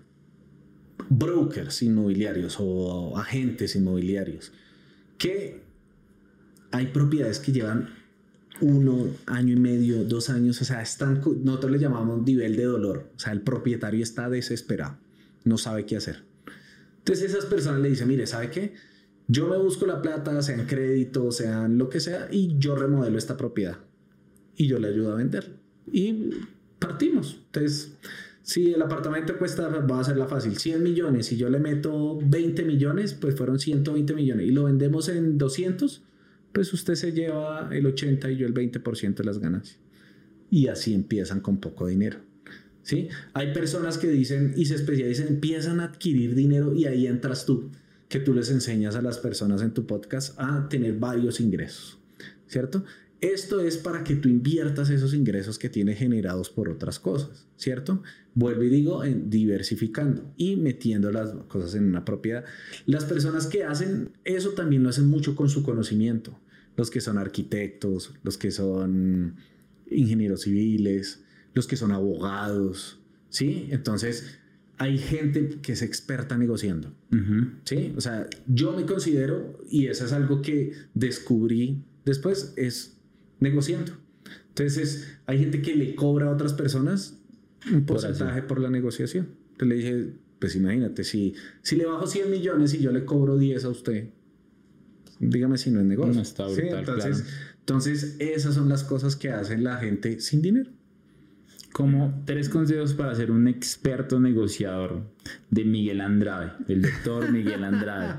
brokers inmobiliarios o agentes inmobiliarios, que hay propiedades que llevan 1 año y medio, 2 años, o sea, nosotros le llamamos nivel de dolor, o sea, el propietario está desesperado, no sabe qué hacer. Entonces esas personas le dicen, mire, ¿sabe qué? Yo me busco la plata, sean créditos, sean lo que sea, y yo remodelo esta propiedad y yo le ayudo a vender y partimos. Entonces, si el apartamento cuesta, va a hacerla fácil, 100 millones y yo le meto 20 millones, pues fueron 120 millones y lo vendemos en 200, pues usted se lleva el 80 y yo el 20% de las ganancias. Y así empiezan con poco dinero, ¿sí? Hay personas que dicen y se especializan, empiezan a adquirir dinero y ahí entras tú, que tú les enseñas a las personas en tu podcast a tener varios ingresos, ¿cierto? Esto es para que tú inviertas esos ingresos que tienes generados por otras cosas, ¿cierto? Vuelvo y digo, diversificando y metiendo las cosas en una propiedad. Las personas que hacen eso también lo hacen mucho con su conocimiento. Los que son arquitectos, los que son ingenieros civiles, los que son abogados, ¿sí? Entonces, hay gente que es experta negociando, ¿sí? O sea, yo me considero, y eso es algo que descubrí después, es negociando. Entonces, hay gente que le cobra a otras personas un porcentaje por la negociación. Entonces le dije, pues imagínate, si le bajo 100 millones y yo le cobro 10 a usted, dígame si no es negocio. No está brutal, ¿sí? Entonces, esas son las cosas que hacen la gente sin dinero. Como 3 consejos para ser un experto negociador de Miguel Andrade, del doctor Miguel Andrade.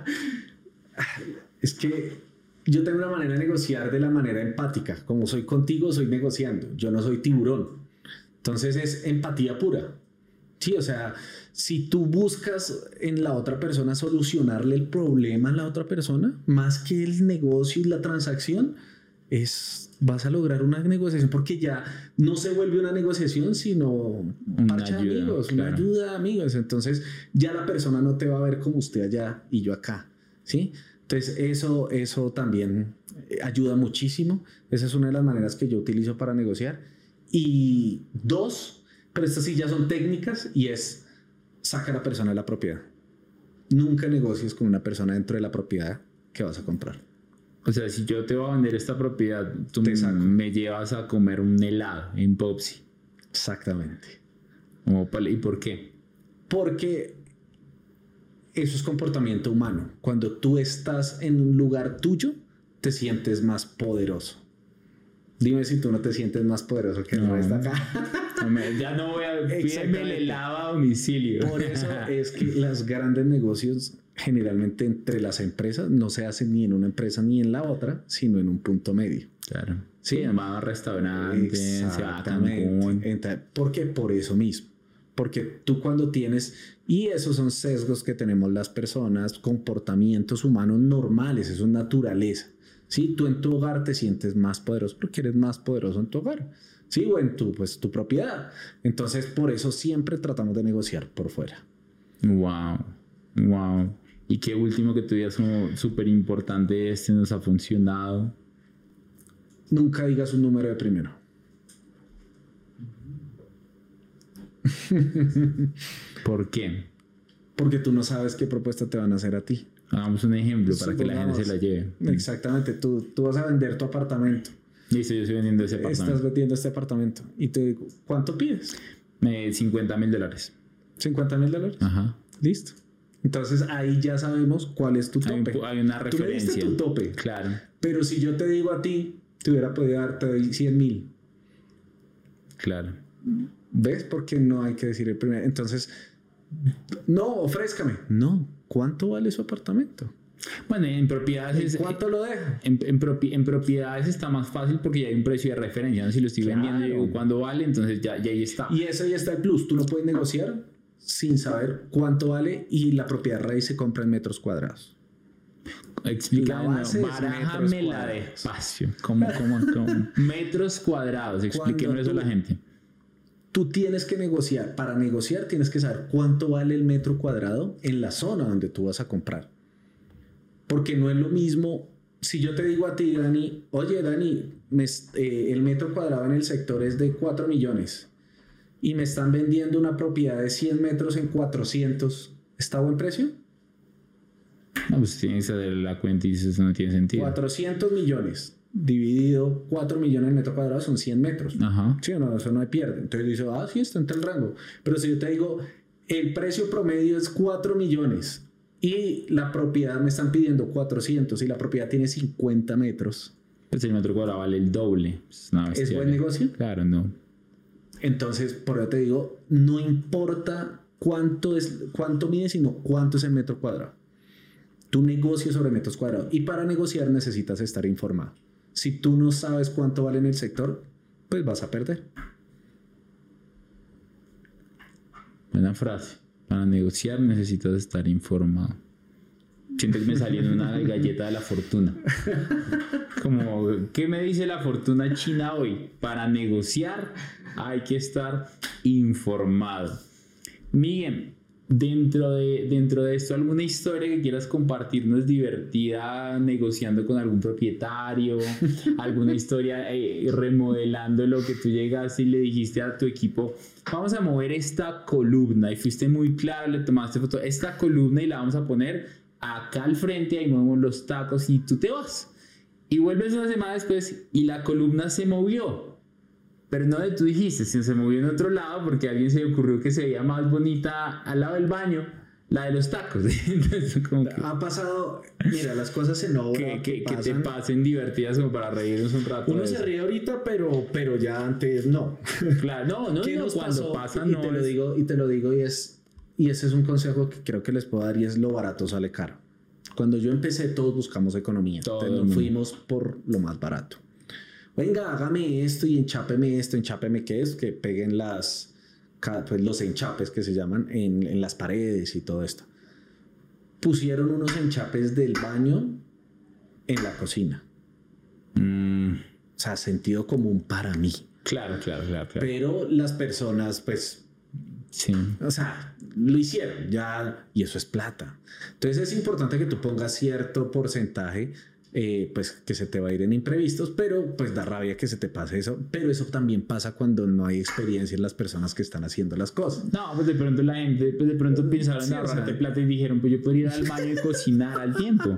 Es que yo tengo una manera de negociar de la manera empática. Como soy contigo, soy negociando. Yo no soy tiburón. Entonces es empatía pura. Sí, o sea, si tú buscas en la otra persona solucionarle el problema a la otra persona, más que el negocio y la transacción, vas a lograr una negociación, porque ya no se vuelve una negociación, sino una ayuda, amigos, claro. Una ayuda, amigos. Entonces ya la persona no te va a ver como usted allá y yo acá, ¿sí? Entonces eso también ayuda muchísimo. Esa es una de las maneras que yo utilizo para negociar. Y 2, pero estas sí ya son técnicas, y es saca a la persona de la propiedad. Nunca negocies con una persona dentro de la propiedad que vas a comprar. O sea, si yo te voy a vender esta propiedad, tú me llevas a comer un helado en Popsi. Exactamente. ¿Y por qué? Porque eso es comportamiento humano. Cuando tú estás en un lugar tuyo, te sientes más poderoso. Dime si tú no te sientes más poderoso que el resto acá. Ya no voy a pedirme el helado a domicilio. Por eso es que los grandes negocios generalmente entre las empresas no se hacen ni en una empresa ni en la otra, sino en un punto medio. Claro. Sí, va a restaurantes, se va a Cancún. ¿Por qué? Por eso mismo. Porque tú cuando tienes, y esos son sesgos que tenemos las personas, comportamientos humanos normales, eso es naturaleza. ¿Sí? Tú en tu hogar te sientes más poderoso porque eres más poderoso en tu hogar. Sí, o en tu propiedad. Entonces, por eso siempre tratamos de negociar por fuera. Wow. ¿Y qué último que tuvieras como súper importante nos ha funcionado? Nunca digas un número de primero. ¿Por qué? Porque tú no sabes qué propuesta te van a hacer a ti. Hagamos un ejemplo para que la gente se la lleve. Exactamente. Tú vas a vender tu apartamento. Listo, yo estoy vendiendo ese apartamento. Estás vendiendo este apartamento. Y te digo, ¿cuánto pides? $50,000. $50,000. Ajá. Listo. Entonces ahí ya sabemos cuál es tu tope. Hay una referencia. Tú me diste tu tope. Claro. Pero si yo te digo a ti, te hubiera podido darte 100,000. Claro. ¿Ves? Porque no hay que decir el primero. Entonces, no, ofrézcame. No. ¿Cuánto vale su apartamento? Bueno, en propiedades... ¿Cuánto lo deja? En propiedades está más fácil porque ya hay un precio de referencia, ¿no? Si lo estoy vendiendo y digo cuándo vale, entonces ya ahí está. Y eso ya está el plus. Tú no puedes negociar sin saber cuánto vale y la propiedad raíz se compra en metros cuadrados. Explícame, barájamela despacio. ¿Cómo? Metros cuadrados. Explíqueme eso a la gente. Tú tienes que negociar. Para negociar tienes que saber cuánto vale el metro cuadrado en la zona donde tú vas a comprar. Porque no es lo mismo si yo te digo a ti, Dani, oye, Dani, el metro cuadrado en el sector es de 4 millones y me están vendiendo una propiedad de 100 metros en 400. ¿Está a buen precio? No, pues tienes que hacer la cuenta y eso no tiene sentido. 400 millones dividido 4 millones de metros cuadrados son 100 metros. Ajá. Sí o no, eso no hay pierde. Entonces dice, sí, está entre el rango. Pero si yo te digo, el precio promedio es 4 millones y la propiedad me están pidiendo 400 y la propiedad tiene 50 metros. Pues el metro cuadrado vale el doble. ¿Es buen negocio? Claro, no. Entonces, por eso te digo, no importa cuánto mide, sino cuánto es el metro cuadrado. Tu negocio sobre metros cuadrados. Y para negociar necesitas estar informado. Si tú no sabes cuánto vale en el sector, pues vas a perder. Buena frase. Para negociar necesitas estar informado. Siento que me salió en una galleta de la fortuna. Como, ¿qué me dice la fortuna china hoy? Para negociar hay que estar informado. Miguel, dentro de esto, ¿alguna historia que quieras compartirnos divertida negociando con algún propietario? ¿Alguna historia remodelando lo que tú llegaste y le dijiste a tu equipo, vamos a mover esta columna? Y fuiste muy claro, le tomaste foto, esta columna y la vamos a poner acá al frente, ahí movemos los tacos y tú te vas. Y vuelves una semana después y la columna se movió. Pero no tú dijiste, sino se movió en otro lado porque a alguien se le ocurrió que se veía más bonita al lado del baño, la de los tacos. Entonces, como que, ha pasado, mira, las cosas en obra que te pasen divertidas como para reírnos un rato. Uno se ríe ahorita, pero ya antes no. Claro, no, cuando pasa no. Y te lo digo y ese es un consejo que creo que les puedo dar y es: lo barato sale caro. Cuando yo empecé, todos buscamos economía. Entonces nos fuimos por lo más barato. Venga, hágame esto y enchápeme qué es, que peguen los enchapes que se llaman en las paredes y todo esto. Pusieron unos enchapes del baño en la cocina. O sea, sentido común para mí. Claro. Pero las personas, pues, sí, o sea, lo hicieron ya, y eso es plata. Entonces es importante que tú pongas cierto porcentaje, pues que se te va a ir en imprevistos, pero pues da rabia que se te pase eso. Pero eso también pasa cuando no hay experiencia en las personas que están haciendo las cosas. No, pues de pronto la gente, pensaron en ahorrarte plata y dijeron, pues yo podría ir al baño y cocinar al tiempo.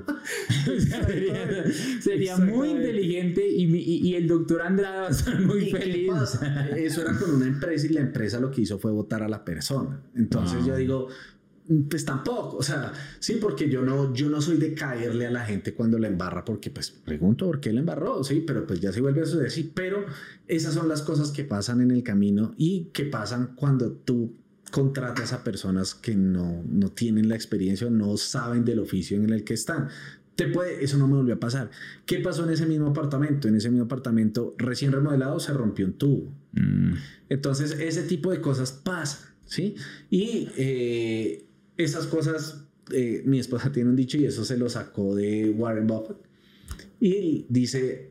sería muy inteligente y el doctor Andrade va a estar muy feliz. Eso era con una empresa y la empresa lo que hizo fue votar a la persona. Entonces yo digo, pues tampoco, o sea, sí, porque yo no soy de caerle a la gente cuando la embarra, porque pues pregunto por qué la embarró, sí, pero pues ya se vuelve a suceder, sí, pero esas son las cosas que pasan en el camino y que pasan cuando tú contratas a personas que no tienen la experiencia o no saben del oficio en el que están. Eso no me volvió a pasar. ¿Qué pasó en ese mismo apartamento? En ese mismo apartamento recién remodelado se rompió un tubo. Entonces, ese tipo de cosas pasan, ¿sí? Y esas cosas, mi esposa tiene un dicho y eso se lo sacó de Warren Buffett. Y dice,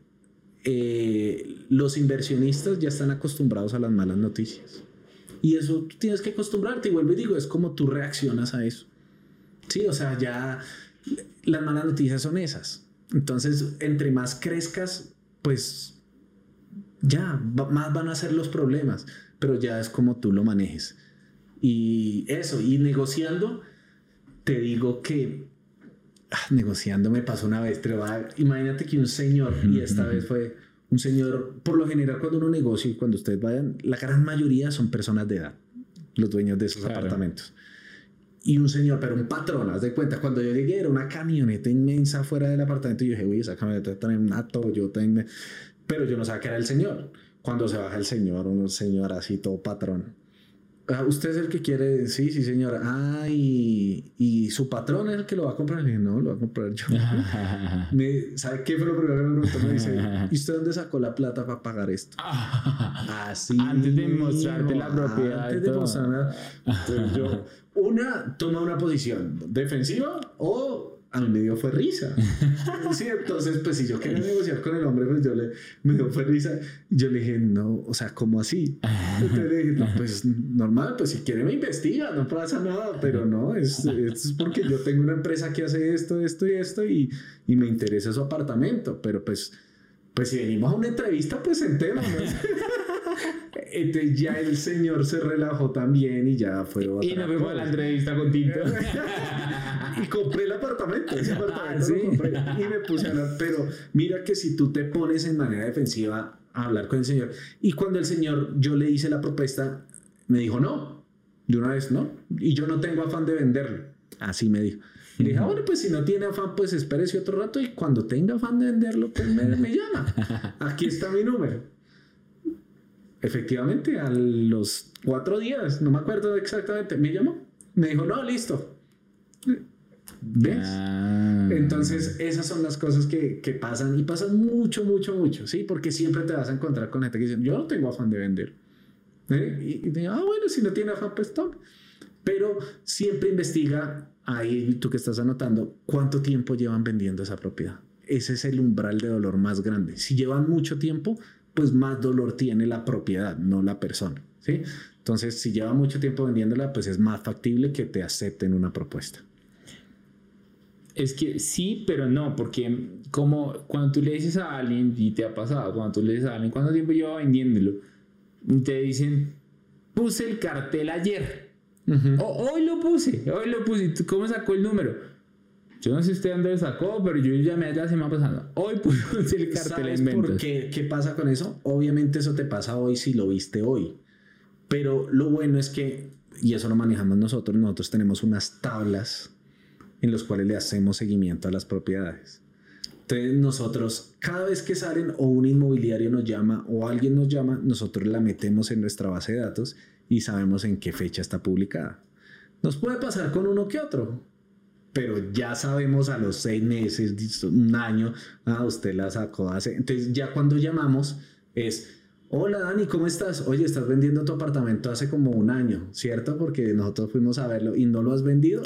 los inversionistas ya están acostumbrados a las malas noticias. Y eso tú tienes que acostumbrarte. Y vuelvo y digo, es como tú reaccionas a eso. Sí, o sea, ya las malas noticias son esas. Entonces, entre más crezcas, pues ya más van a ser los problemas. Pero ya es como tú lo manejes. Y eso, y negociando, te digo que negociando me pasó una vez, pero imagínate que un señor, y esta vez fue un señor, por lo general cuando uno negocia y cuando ustedes vayan, la gran mayoría son personas de edad, los dueños de esos apartamentos. Y un señor, pero un patrón, haz de cuenta, cuando yo llegué era una camioneta inmensa fuera del apartamento y yo dije, uy, esa camioneta trae una Toyota, pero yo no sabía que era el señor. Cuando se baja el señor, un señor así todo patrón. ¿Usted es el que quiere? Sí, señora. ¿Y su patrón es el que lo va a comprar? Le dije, no, lo va a comprar yo. ¿Sabe qué fue lo primero que me preguntó? Me dice, ¿y usted dónde sacó la plata para pagar esto? Así. Antes de mostrarte la propiedad. Antes de mostrarme. Entonces yo, toma una posición defensiva o... A mí me dio fue risa. Sí, entonces, pues si yo quería negociar con el hombre, pues me dio fue risa. Yo le dije, no, o sea, ¿cómo así? Entonces le dije, no, pues normal, pues si quiere me investiga, no pasa nada, pero no, es porque yo tengo una empresa que hace esto y me interesa su apartamento, pero pues si venimos a una entrevista, pues sentémonos. Entonces ya el señor se relajó también y ya fue otra. Y no me fue a la entrevista con Tinto. Y compré el apartamento. Ese apartamento lo compré y me puse a hablar. Pero mira que si tú te pones en manera defensiva a hablar con el señor, y cuando el señor, yo le hice la propuesta, me dijo no, de una vez no, y yo no tengo afán de venderlo. Así me dijo. Y le dije, bueno, pues si no tiene afán, pues espérese otro rato y cuando tenga afán de venderlo, pues me llama. Aquí está mi número. Efectivamente, a los 4 días, no me acuerdo exactamente, me llamó. Me dijo, no, listo. ¿Ves? Entonces, esas son las cosas que pasan y pasan mucho, ¿sí? Porque siempre te vas a encontrar con gente que dice, yo no tengo afán de vender. Y te digo, bueno, si no tiene afán, pues toma. Pero siempre investiga, ahí tú que estás anotando, cuánto tiempo llevan vendiendo esa propiedad. Ese es el umbral de dolor más grande. Si llevan mucho tiempo, pues más dolor tiene la propiedad, no la persona, ¿sí? Entonces, si lleva mucho tiempo vendiéndola, pues es más factible que te acepten una propuesta. Es que sí, pero no, porque como cuando tú le dices a alguien, y te ha pasado, cuando tú le dices a alguien, ¿cuánto tiempo lleva vendiéndolo? Te dicen, puse el cartel ayer. Hoy lo puse. ¿Cómo sacó el número? Yo no sé usted dónde lo sacó, pero yo llamé la semana pasada. Hoy puse el cartel en ventas. ¿Por qué? ¿Qué pasa con eso? Obviamente eso te pasa hoy si lo viste hoy. Pero lo bueno es que, y eso lo manejamos nosotros tenemos unas tablas en las cuales le hacemos seguimiento a las propiedades. Entonces nosotros, cada vez que salen o un inmobiliario nos llama o alguien nos llama, nosotros la metemos en nuestra base de datos y sabemos en qué fecha está publicada. Nos puede pasar con uno que otro, pero ya sabemos a los 6 meses, un año, usted la sacó hace... Entonces ya cuando llamamos es, hola Dani, ¿cómo estás? Oye, estás vendiendo tu apartamento hace como un año, ¿cierto? Porque nosotros fuimos a verlo y no lo has vendido.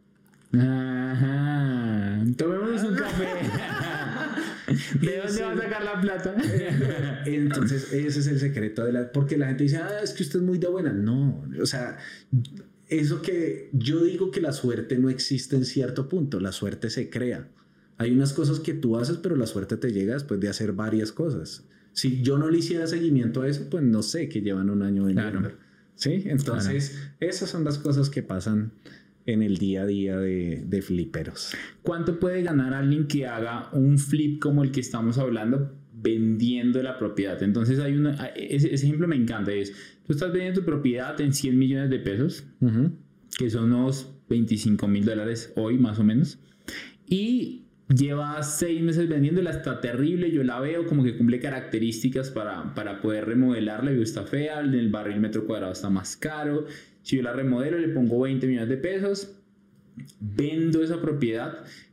Ajá. Tomémonos un café. ¿De dónde va a sacar la plata? Entonces ese es el secreto porque la gente dice, es que usted es muy de buena. No, o sea, eso que yo digo que la suerte no existe en cierto punto, la suerte se crea. Hay unas cosas que tú haces, pero la suerte te llega después de hacer varias cosas. Si yo no le hiciera seguimiento a eso, pues no sé que llevan un año vendiendo. Claro. ¿Sí? Entonces, esas son las cosas que pasan en el día a día de fliperos. ¿Cuánto puede ganar alguien que haga un flip como el que estamos hablando vendiendo la propiedad? Entonces ese ejemplo me encanta. Tú estás vendiendo tu propiedad en 100 millones de pesos, que son unos $25,000 hoy más o menos, y llevas 6 meses vendiéndola, está terrible, yo la veo como que cumple características para poder remodelarla, y está fea, en el barrio el metro cuadrado está más caro. Si yo la remodelo, le pongo 20 millones de pesos, vendo esa propiedad,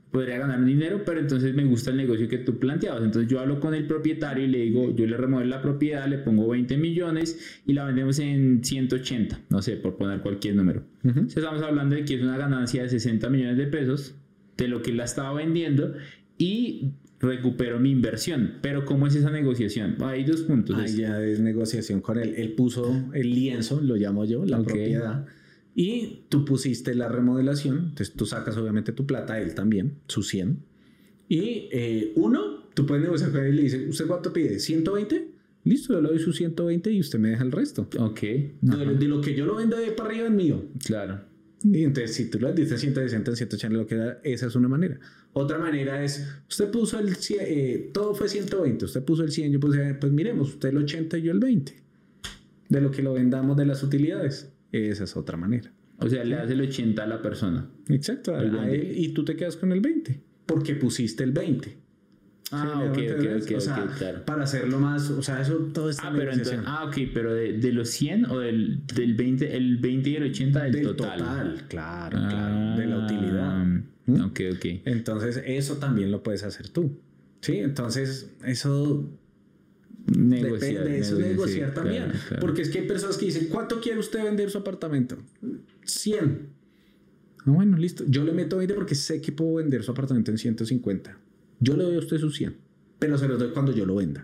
podría ganar un dinero, pero entonces me gusta el negocio que tú planteabas. Entonces yo hablo con el propietario y le digo, yo le remodelo la propiedad, le pongo 20 millones y la vendemos en 180, no sé, por poner cualquier número. Entonces estamos hablando de que es una ganancia de 60 millones de pesos de lo que la estaba vendiendo y recupero mi inversión. Pero ¿cómo es esa negociación? Hay dos puntos. Ahí ya es negociación con él. Él puso el lienzo, lo llamo yo, la propiedad. Y tú pusiste la remodelación, entonces tú sacas obviamente tu plata, él también, sus 100. Y tú puedes negociar con él y le dices, ¿usted cuánto pide? ¿120? Listo, yo le doy sus 120 y usted me deja el resto. Ok. De lo que yo lo venda de para arriba es mío. Claro. Y entonces, si tú lo dices 160, 180, lo que da, esa es una manera. Otra manera es, usted puso el 100, todo fue 120, usted puso el 100, yo puse, pues miremos, usted el 80 y yo el 20. De lo que lo vendamos de las utilidades. Esa es otra manera. O sea, le das el 80 a la persona. Exacto, a él, y tú te quedas con el 20, porque pusiste el 20. Ah, ¿Sí? ok, o sea, claro. Para hacerlo más, o sea, eso todo está pero de los 100 o del 20, el 20 y el 80 del total. Claro, de la utilidad. Ok. Entonces, eso también lo puedes hacer tú. Sí, entonces, eso... Negociar, depende de eso, negociar también. Claro. Porque es que hay personas que dicen, ¿cuánto quiere usted vender su apartamento? 100. Bueno, listo. Yo le meto 20 porque sé que puedo vender su apartamento en 150. Yo le doy a usted sus 100, pero se los doy cuando yo lo venda.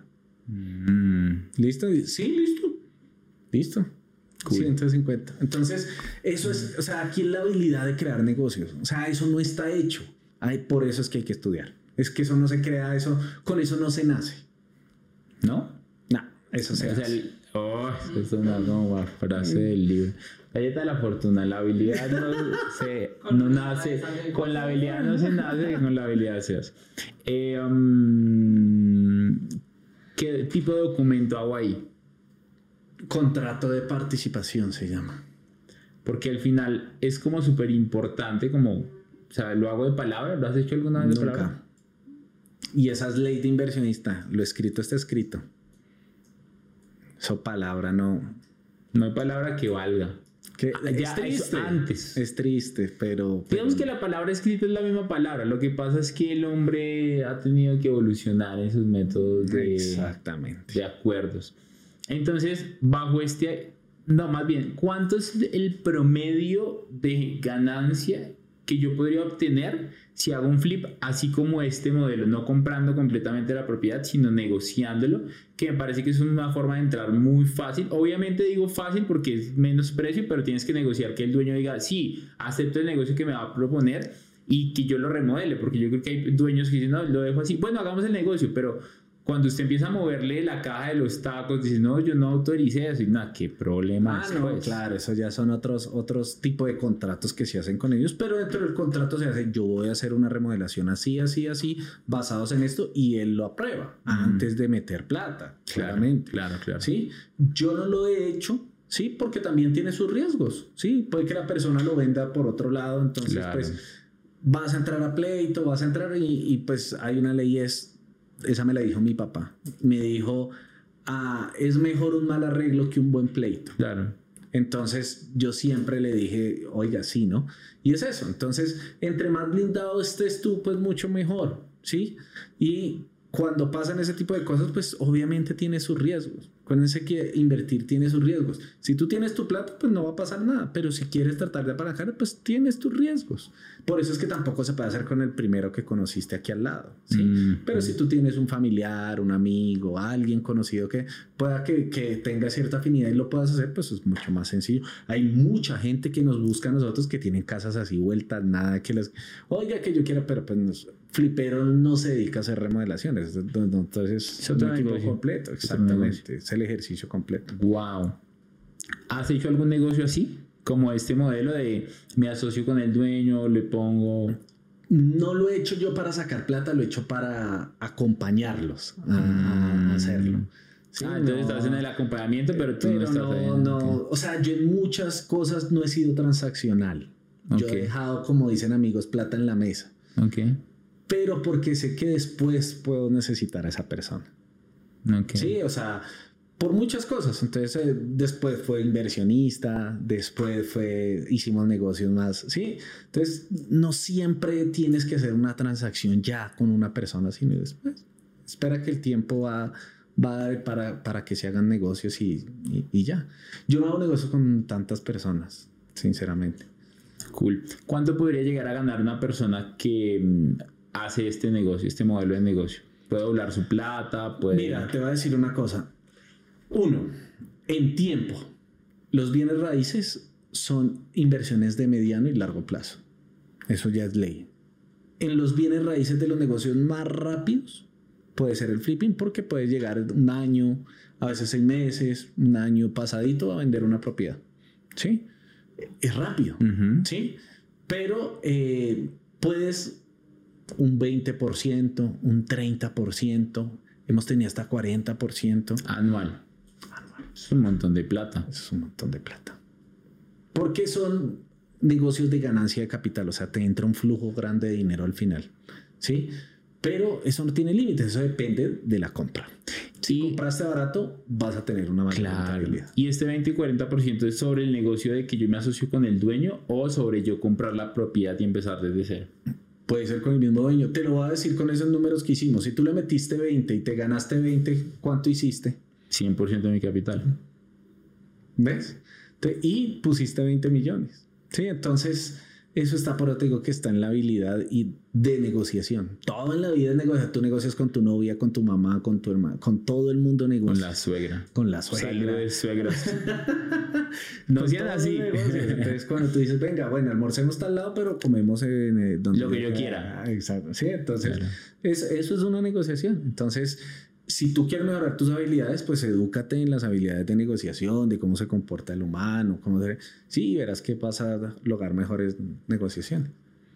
¿Listo? Sí, listo. Cool. 150. Entonces, eso es, o sea, aquí es la habilidad de crear negocios. O sea, eso no está hecho. Por eso es que hay que estudiar. Es que eso no se crea, con eso no se nace. ¿No? No, eso se hace. Eso es una como frase del libro. Galleta de la fortuna, la habilidad no nace, con la habilidad no se nace, con la habilidad se hace. ¿Qué tipo de documento hago ahí? Contrato de participación se llama. Porque al final es como súper importante, como, o sea, ¿lo hago de palabra? ¿Lo has hecho alguna vez de palabra? Y esa es ley de inversionista. Lo escrito está escrito. Eso palabra no... No hay palabra que valga. Es triste. Antes. Es triste, pero... Digamos que la palabra escrita es la misma palabra. Lo que pasa es que el hombre ha tenido que evolucionar en sus métodos de acuerdos. Entonces, ¿cuánto es el promedio de ganancia que yo podría obtener si hago un flip así como este modelo, no comprando completamente la propiedad, sino negociándolo, que me parece que es una forma de entrar muy fácil? Obviamente digo fácil porque es menos precio, pero tienes que negociar que el dueño diga, sí, acepto el negocio que me va a proponer y que yo lo remodele, porque yo creo que hay dueños que dicen, no, lo dejo así, bueno, hagamos el negocio, pero cuando usted empieza a moverle la caja de los tacos, dice, no, yo no autoricé eso. Y nada, qué problema es, no, claro, eso ya son otros tipos de contratos que se hacen con ellos, pero dentro del contrato se hace, yo voy a hacer una remodelación así, basados en esto, y él lo aprueba antes de meter plata, claramente. Claro. ¿Sí? Yo no lo he hecho, sí, porque también tiene sus riesgos, sí, puede que la persona lo venda por otro lado, entonces pues vas a entrar a pleito, y pues hay una ley, esa me la dijo mi papá. Me dijo, es mejor un mal arreglo que un buen pleito. Claro. Entonces yo siempre le dije, oiga, sí, ¿no? Y es eso. Entonces, entre más blindado estés tú, pues mucho mejor, ¿sí? Y cuando pasan ese tipo de cosas, pues obviamente tiene sus riesgos. Acuérdense que invertir tiene sus riesgos. Si tú tienes tu plata, pues no va a pasar nada. Pero si quieres tratar de apalancar, pues tienes tus riesgos. Por eso es que tampoco se puede hacer con el primero que conociste aquí al lado, ¿sí? Pero si tú tienes un familiar, un amigo, alguien conocido que pueda que tenga cierta afinidad y lo puedas hacer, pues es mucho más sencillo. Hay mucha gente que nos busca a nosotros que tienen casas así vueltas, nada que les... Oiga, que yo quiera, pero pues Flipero no se dedica a hacer remodelaciones. Entonces es un equipo completo. Exactamente. Es el ejercicio completo. Wow. ¿Has hecho algún negocio así? Como este modelo de me asocio con el dueño, le pongo... No lo he hecho yo para sacar plata, lo he hecho para acompañarlos a hacerlo. Sí, entonces estás en el acompañamiento, pero tú no estás ahí. No. O sea, yo en muchas cosas no he sido transaccional. Yo he dejado, como dicen amigos, plata en la mesa. Pero porque sé que después puedo necesitar a esa persona. Sí, o sea, por muchas cosas. Entonces, después fue inversionista, hicimos negocios más, ¿sí? Entonces, no siempre tienes que hacer una transacción ya con una persona, sino después. Espera que el tiempo va a dar para que se hagan negocios y ya. Yo no hago negocios con tantas personas, sinceramente. Cool. ¿Cuánto podría llegar a ganar una persona que hace este negocio, este modelo de negocio? ¿Puede doblar su plata? Mira, te voy a decir una cosa. Uno, en tiempo, los bienes raíces son inversiones de mediano y largo plazo. Eso ya es ley. En los bienes raíces de los negocios más rápidos puede ser el flipping, porque puedes llegar un año, a veces 6 meses, un año pasadito a vender una propiedad. ¿Sí? Es rápido. ¿Sí? Pero puedes un 20%, un 30%, hemos tenido hasta 40%. Anual. Es un montón de plata. Es un montón de plata. Porque son negocios de ganancia de capital, o sea, te entra un flujo grande de dinero al final, ¿sí? Pero eso no tiene límites, eso depende de la compra. Si compraste barato, vas a tener una mayor rentabilidad. ¿Y este 20 y 40% es sobre el negocio de que yo me asocio con el dueño o sobre yo comprar la propiedad y empezar desde cero? Puede ser con el mismo dueño. Te lo voy a decir con esos números que hicimos. Si tú le metiste 20 y te ganaste 20, ¿cuánto hiciste? 100% de mi capital. ¿Ves? Y pusiste 20 millones. Sí, entonces eso está, por eso te digo que está en la habilidad y de negociación. Todo en la vida es negociar. Tú negocias con tu novia, con tu mamá, con tu hermana, con todo el mundo negocias. Con la suegra. Con la suegra. Saludos, suegras. No sean así. Entonces, cuando tú dices, venga, bueno, almorcemos tal lado, pero comemos en donde lo que yo quiera. Exacto. Sí, entonces, eso es una negociación. Entonces, si tú quieres mejorar tus habilidades, pues edúcate en las habilidades de negociación, de cómo se comporta el humano, sí, verás que pasa a lograr mejores negociaciones.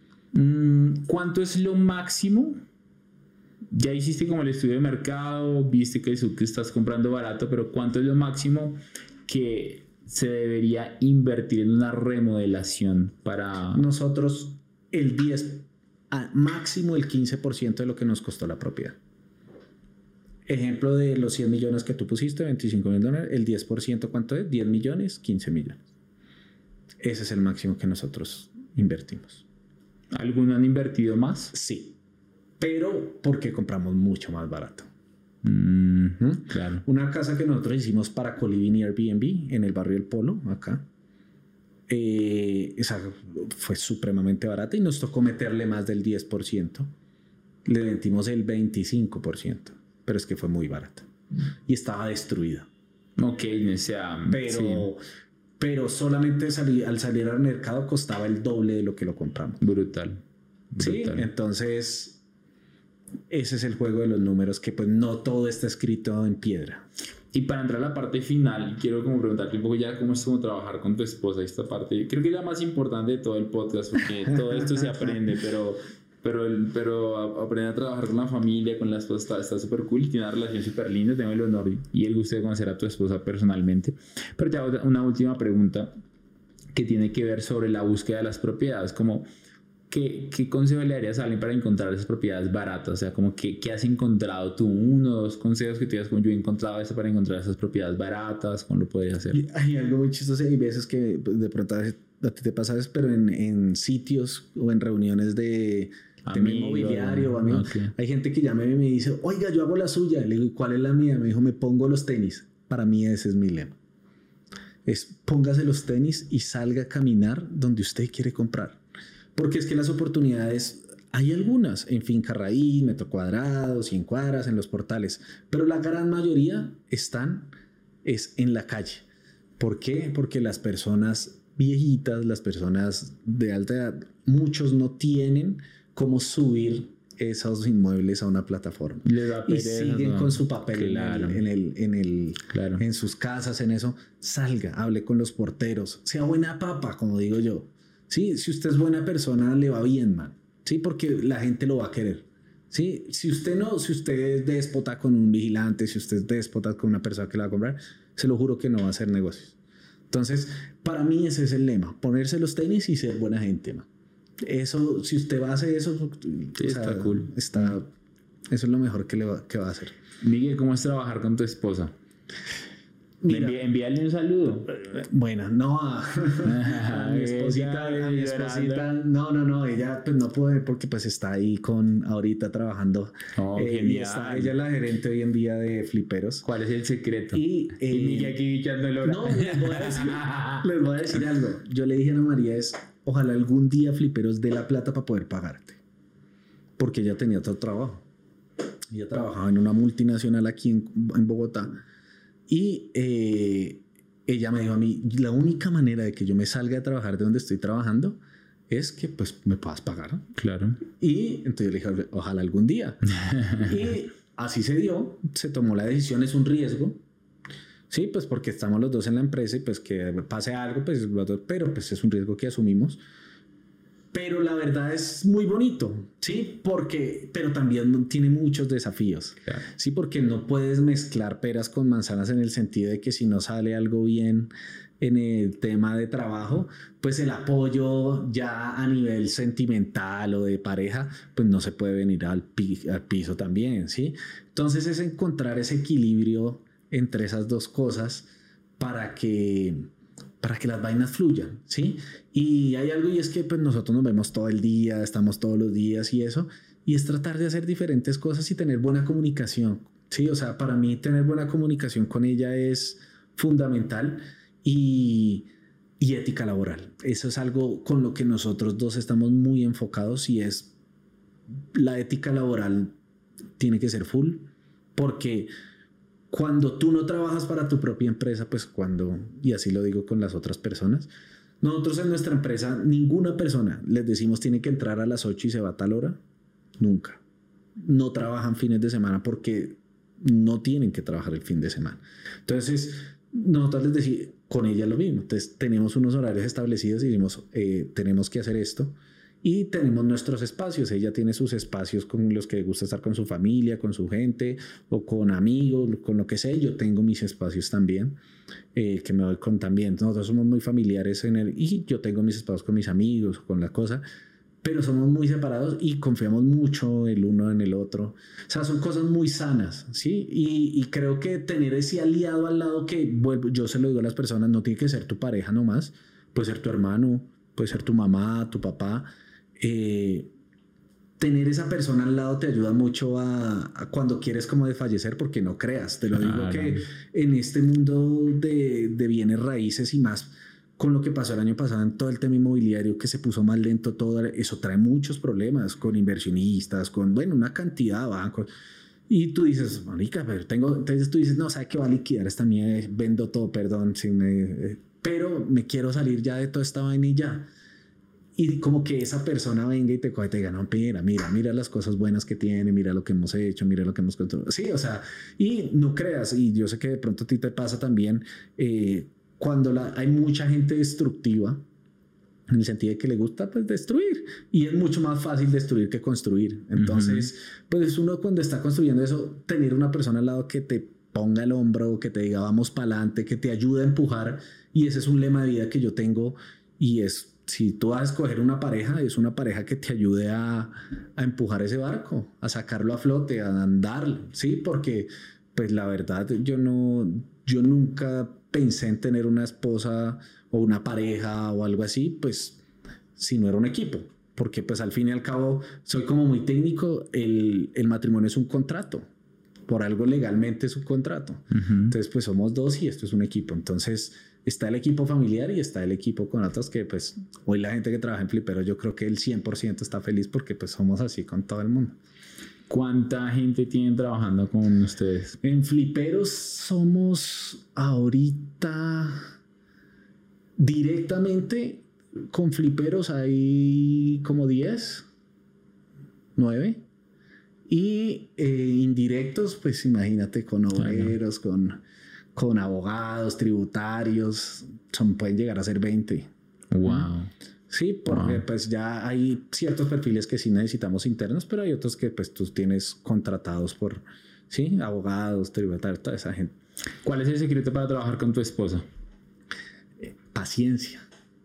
¿Cuánto es lo máximo? Ya hiciste como el estudio de mercado, viste que estás comprando barato, pero ¿cuánto es lo máximo que se debería invertir en una remodelación para...? Nosotros el 10, máximo el 15% de lo que nos costó la propiedad. Ejemplo de los 100 millones que tú pusiste, $25,000, el 10%, ¿cuánto es? 10 millones, 15 millones. Ese es el máximo que nosotros invertimos. ¿Alguno han invertido más? Sí, pero porque compramos mucho más barato. Claro. Una casa que nosotros hicimos para Co-Living y Airbnb en el barrio El Polo, acá. Esa fue supremamente barata y nos tocó meterle más del 10%. Le metimos el 25%. Pero es que fue muy barata y estaba destruida. Ok, o sea, pero solamente al salir al mercado costaba el doble de lo que lo compramos. Brutal. Sí, entonces ese es el juego de los números, que pues no todo está escrito en piedra. Y para entrar a la parte final, quiero como preguntarte un poco ya cómo es como trabajar con tu esposa. Esta parte creo que es la más importante de todo el podcast, porque todo esto se aprende, pero aprender a trabajar con la familia, con la esposa, está súper cool. Tiene una relación súper linda. Tengo el honor y el gusto de conocer a tu esposa personalmente. Pero te hago una última pregunta que tiene que ver sobre la búsqueda de las propiedades. Como, ¿qué consejo le darías a alguien para encontrar esas propiedades baratas? O sea, como ¿qué has encontrado tú? 1 o 2 consejos que te digas, como yo he encontrado esto para encontrar esas propiedades baratas. ¿Cómo lo podrías hacer? Hay algo muy chistoso. Hay veces que de pronto a ti te pasa eso, pero en sitios o en reuniones de tema inmobiliario, amigo. Okay. Hay gente que llama y me dice, oiga, yo hago la suya. Le digo, ¿y cuál es la mía? Me dijo, me pongo los tenis. Para mí ese es mi lema. Póngase los tenis y salga a caminar donde usted quiere comprar. Porque es que las oportunidades, hay algunas en finca raíz, metro cuadrado, 100 cuadras, en los portales. Pero la gran mayoría es en la calle. ¿Por qué? Porque las personas viejitas, las personas de alta edad, muchos no tienen cómo subir esos inmuebles a una plataforma y siguen con su papel en sus casas, en eso. Salga, hable con los porteros, sea buena papa, como digo yo. ¿Sí? Si usted es buena persona, le va bien, man. ¿Sí? Porque la gente lo va a querer. ¿Sí? Si usted es déspota con un vigilante, si usted es déspota con una persona que la va a comprar, se lo juro que no va a hacer negocios. Entonces, para mí ese es el lema, ponerse los tenis y ser buena gente, man. Eso, si usted va a hacer eso, sí, está cool. Eso es lo mejor que va a hacer. Miguel, ¿cómo es trabajar con tu esposa? Mira, Envíale un saludo. bueno, no a mi esposita, no, ella pues no puede porque pues está ahí ahorita trabajando. Y Genial. ella es la gerente hoy en día de Fliperos. ¿Cuál es el secreto? Y Miguel aquí echando el hora. no, les voy a decir algo. Yo le dije a Ana María ojalá algún día Fliperos dé la plata para poder pagarte. Porque ella tenía otro trabajo. Ella trabajaba en una multinacional aquí en Bogotá. Y ella me dijo a mí, la única manera de que yo me salga de trabajar de donde estoy trabajando es que pues me puedas pagar. Claro. Y entonces yo le dije, ojalá algún día. Y así se dio, se tomó la decisión, es un riesgo. Sí, pues porque estamos los dos en la empresa y pues que pase algo, pues pero pues es un riesgo que asumimos. Pero la verdad es muy bonito, ¿sí? Pero también tiene muchos desafíos, Claro. ¿sí? Porque no puedes mezclar peras con manzanas en el sentido de que si no sale algo bien en el tema de trabajo, pues el apoyo ya a nivel sentimental o de pareja, pues no se puede venir al piso también, ¿sí? Entonces es encontrar ese equilibrio entre esas dos cosas para que las vainas fluyan, ¿sí? Y hay algo y es que pues nosotros nos vemos todo el día, estamos todos los días y eso, y es tratar de hacer diferentes cosas y tener buena comunicación, ¿sí? O sea, para mí tener buena comunicación con ella es fundamental y ética laboral. Eso es algo con lo que nosotros dos estamos muy enfocados y es la ética laboral tiene que ser full porque cuando tú no trabajas para tu propia empresa, pues y así lo digo con las otras personas, nosotros en nuestra empresa, ninguna persona les decimos tiene que entrar a las 8 y se va a tal hora, nunca. No trabajan fines de semana porque no tienen que trabajar el fin de semana. Entonces, nosotros les decimos, con ella lo mismo. Entonces, tenemos unos horarios establecidos y decimos, tenemos que hacer esto. Y tenemos nuestros espacios. Ella tiene sus espacios con los que le gusta estar con su familia, con su gente o con amigos, con lo que sea. Yo tengo mis espacios también, que me doy con también. Nosotros somos muy familiares y yo tengo mis espacios con mis amigos, con la cosa, pero somos muy separados y confiamos mucho el uno en el otro. O sea, son cosas muy sanas, ¿sí? Y creo que tener ese aliado al lado que, yo se lo digo a las personas, no tiene que ser tu pareja nomás, puede ser tu hermano, puede ser tu mamá, tu papá. Tener esa persona al lado te ayuda mucho a cuando quieres como desfallecer, porque no creas, te lo digo que en este mundo de bienes raíces y más con lo que pasó el año pasado en todo el tema inmobiliario que se puso más lento, todo eso trae muchos problemas con inversionistas, con una cantidad de bancos. Y tú dices, marica, pero entonces tú dices, no, ¿sabe qué va a liquidar esta mía? Vendo todo, perdón, pero me quiero salir ya de toda esta vaina y ya. Y como que esa persona venga y te coge y te diga, no, mira las cosas buenas que tiene, mira lo que hemos hecho, mira lo que hemos construido. Sí, o sea, y no creas, y yo sé que de pronto a ti te pasa también, cuando hay mucha gente destructiva, en el sentido de que le gusta pues destruir, y es mucho más fácil destruir que construir. Entonces, pues uno cuando está construyendo eso, tener una persona al lado que te ponga el hombro, que te diga vamos para adelante, que te ayude a empujar, y ese es un lema de vida que yo tengo, y es, si tú vas a escoger una pareja, es una pareja que te ayude a empujar ese barco, a sacarlo a flote, a andar, ¿sí? Porque, pues la verdad, yo nunca pensé en tener una esposa o una pareja o algo así, pues, si no era un equipo. Porque, pues, al fin y al cabo, soy como muy técnico, el matrimonio es un contrato. Por algo legalmente es un contrato. Entonces, pues, somos dos y esto es un equipo. Entonces, está el equipo familiar y está el equipo con otros que pues hoy la gente que trabaja en Fliperos yo creo que el 100% está feliz porque pues somos así con todo el mundo. ¿Cuánta gente tienen trabajando con ustedes? En Fliperos somos ahorita directamente con Fliperos hay como 10, 9 y indirectos pues imagínate con obreros, con abogados, tributarios, pueden llegar a ser 20. Wow. Sí, porque pues ya hay ciertos perfiles que sí necesitamos internos, pero hay otros que pues tú tienes contratados por, sí, abogados, tributarios, toda esa gente. ¿Cuál es el secreto para trabajar con tu esposa? Paciencia,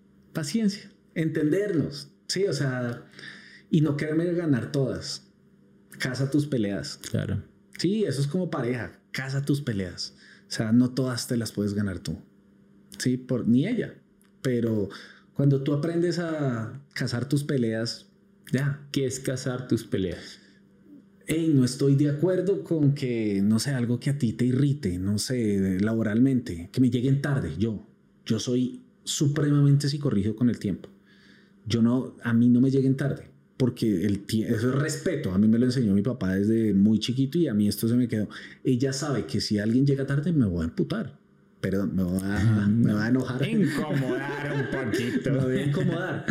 entendernos, sí, o sea, y no quererme ganar todas. Casa tus peleas. Claro. Sí, eso es como pareja, casa tus peleas. sea, no todas te las puedes ganar tú. Sí, ni ella. Pero cuando tú aprendes a cazar tus peleas, ya. ¿Qué es cazar tus peleas? Hey, no estoy de acuerdo con que, no sé, algo que a ti te irrite, no sé, laboralmente, que me lleguen tarde. Yo soy supremamente psicorrígido con el tiempo. A mí no me lleguen tarde, porque eso es respeto. A mí me lo enseñó mi papá desde muy chiquito y a mí esto se me quedó. Ella sabe que si alguien llega tarde me voy a emputar. Perdón, me va a enojar. Incomodar un poquito. Me voy a incomodar.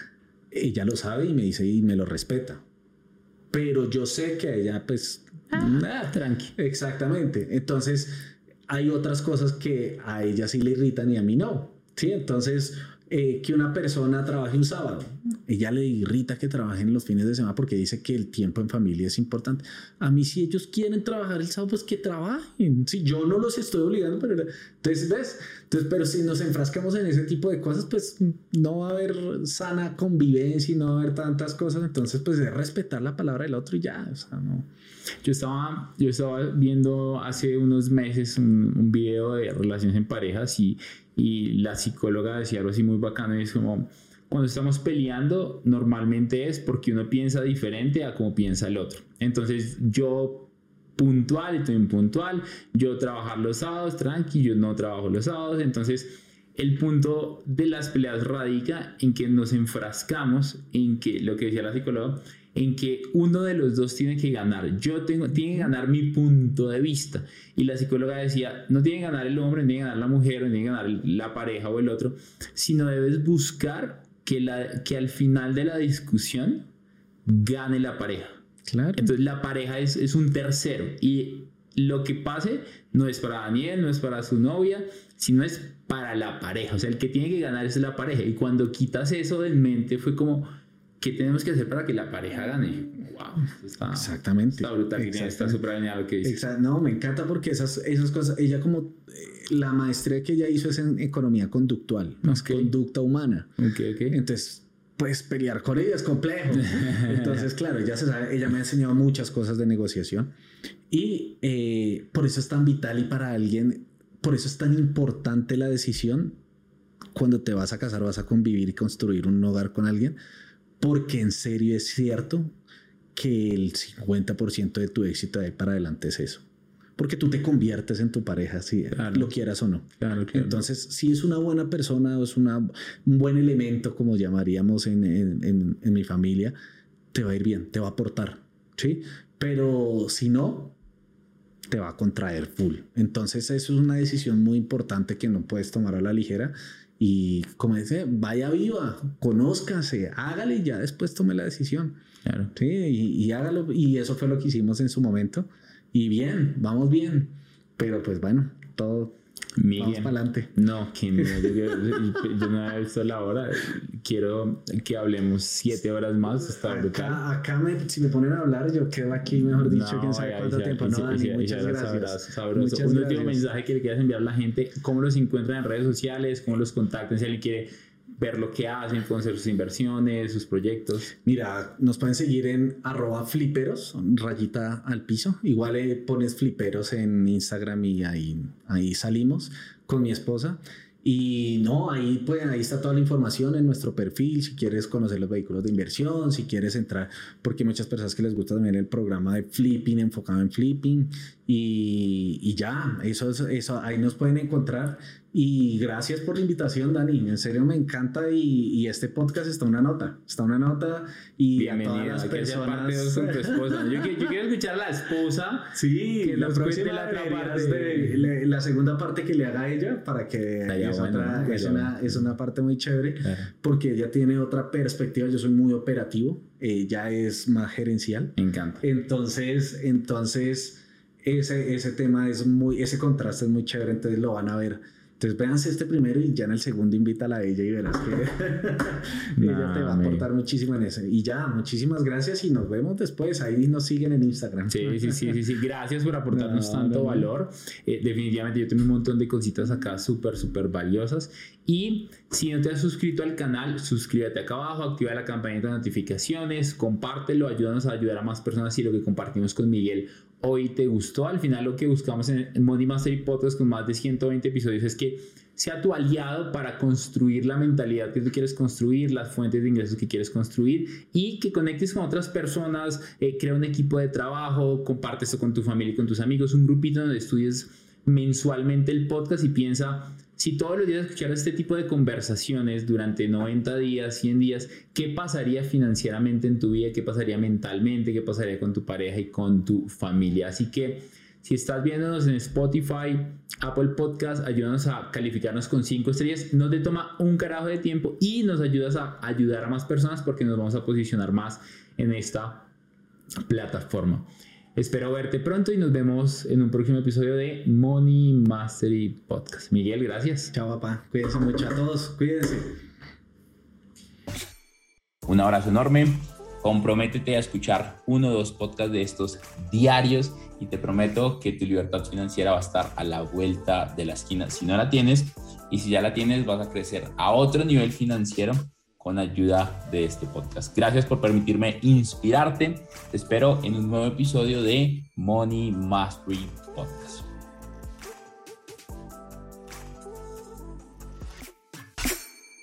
Ella lo sabe y me dice y me lo respeta. Pero yo sé que a ella, pues... tranqui. Exactamente. Entonces, hay otras cosas que a ella sí le irritan y a mí no. ¿Sí? Entonces, que una persona trabaje un sábado, ella le irrita que trabajen los fines de semana porque dice que el tiempo en familia es importante. A mí, si ellos quieren trabajar el sábado, pues que trabajen. Si yo no los estoy obligando, pero... Entonces, ¿ves? Pero si nos enfrascamos en ese tipo de cosas, pues no va a haber sana convivencia y no va a haber tantas cosas. Entonces, pues es respetar la palabra del otro y ya. O sea, no... Yo estaba viendo hace unos meses un video de relaciones en parejas y la psicóloga decía algo así muy bacano y es como, cuando estamos peleando normalmente es porque uno piensa diferente a como piensa el otro. Entonces yo puntual y tú impuntual, yo trabajar los sábados tranqui, yo no trabajo los sábados. Entonces el punto de las peleas radica en que nos enfrascamos en que, lo que decía la psicóloga, en que uno de los dos tiene que ganar. Tiene que ganar mi punto de vista. Y la psicóloga decía, no tiene que ganar el hombre, no tiene que ganar la mujer, no tiene que ganar la pareja o el otro, sino debes buscar que al final de la discusión gane la pareja. Claro. Entonces la pareja es un tercero. Y lo que pase no es para Daniel, no es para su novia, sino es para la pareja. O sea, el que tiene que ganar es la pareja. Y cuando quitas eso de mente fue como... ¿Qué tenemos que hacer para que la pareja gane? Wow, exactamente. Está brutal, está súper alineado lo que dices. No, me encanta porque esas cosas, ella como la maestría que ella hizo es en economía conductual, conducta humana. Okay. Entonces, pues pelear con ella es complejo. Entonces, claro, ella me ha enseñado muchas cosas de negociación y por eso es tan vital y para alguien, por eso es tan importante la decisión cuando te vas a casar, vas a convivir y construir un hogar con alguien. Porque en serio es cierto que el 50% de tu éxito de ahí para adelante es eso. Porque tú te conviertes en tu pareja, si lo quieras o no. Claro. Entonces, si es una buena persona o es un buen elemento, como llamaríamos en mi familia, te va a ir bien, te va a aportar, ¿sí? Pero si no, te va a contraer full. Entonces, eso es una decisión muy importante que no puedes tomar a la ligera. Y como dice, vaya viva, conózcase, hágale y ya después tome la decisión. Claro. Sí, y hágalo. Y eso fue lo que hicimos en su momento. Y bien, vamos bien. Pero pues bueno, todo... Miguel, vamos para adelante. No, que no, yo no he visto la hora. Quiero que hablemos 7 horas más. Está brutal. Acá si me ponen a hablar, yo quedo aquí, mejor dicho, quién sabe cuánto tiempo. No, Dani, muchas gracias. Sabroso. Un último mensaje que le quieras enviar a la gente. ¿Cómo los encuentran en redes sociales? ¿Cómo los contactan? Si alguien quiere ver lo que hacen, conocer sus inversiones, sus proyectos. Mira, nos pueden seguir en @fliperos, rayita al piso. Igual pones fliperos en Instagram y ahí salimos con mi esposa. Y no, ahí está toda la información en nuestro perfil. Si quieres conocer los vehículos de inversión, si quieres entrar, porque hay muchas personas que les gusta también el programa de flipping, enfocado en flipping. Y ya, eso ahí nos pueden encontrar. Y gracias por la invitación, Dani. En serio me encanta y este podcast está una nota. Y bienvenida, a todas las personas. Con tu esposa. Yo quiero escuchar a la esposa. Sí, que la nos próxima cuente la otra parte. la segunda parte que le haga a ella para que es una parte muy chévere. Claro. Porque ella tiene otra perspectiva. Yo soy muy operativo. Ella es más gerencial. Me encanta. Entonces ese tema ese contraste es muy chévere. Entonces lo van a ver. Entonces véanse este primero y ya en el segundo invítala a ella y verás que ella te va a aportar muchísimo en ese. Y ya, muchísimas gracias y nos vemos después. Ahí nos siguen en Instagram. Sí. Gracias por aportarnos tanto valor. Definitivamente yo tengo un montón de cositas acá súper valiosas. Y si no te has suscrito al canal, suscríbete acá abajo, activa la campanita de notificaciones, compártelo, ayúdanos a ayudar a más personas si lo que compartimos con Miguel hoy te gustó. Al final lo que buscamos en Money Mastery Podcast con más de 120 episodios es que sea tu aliado para construir la mentalidad que tú quieres construir, las fuentes de ingresos que quieres construir y que conectes con otras personas, crea un equipo de trabajo, comparte esto con tu familia y con tus amigos, un grupito donde estudies mensualmente el podcast y piensa, si todos los días escucharas este tipo de conversaciones durante 90 días, 100 días, ¿qué pasaría financieramente en tu vida? ¿Qué pasaría mentalmente? ¿Qué pasaría con tu pareja y con tu familia? Así que si estás viéndonos en Spotify, Apple Podcast, ayúdanos a calificarnos con 5 estrellas. No te toma un carajo de tiempo y nos ayudas a ayudar a más personas porque nos vamos a posicionar más en esta plataforma. Espero verte pronto y nos vemos en un próximo episodio de Money Mastery Podcast. Miguel, gracias. Chao, papá. Cuídense mucho a todos. Cuídense. Un abrazo enorme. Comprométete a escuchar 1 o 2 podcasts de estos diarios y te prometo que tu libertad financiera va a estar a la vuelta de la esquina. Si no la tienes y si ya la tienes, vas a crecer a otro nivel financiero con ayuda de este podcast. Gracias por permitirme inspirarte. Te espero en un nuevo episodio de Money Mastery Podcast.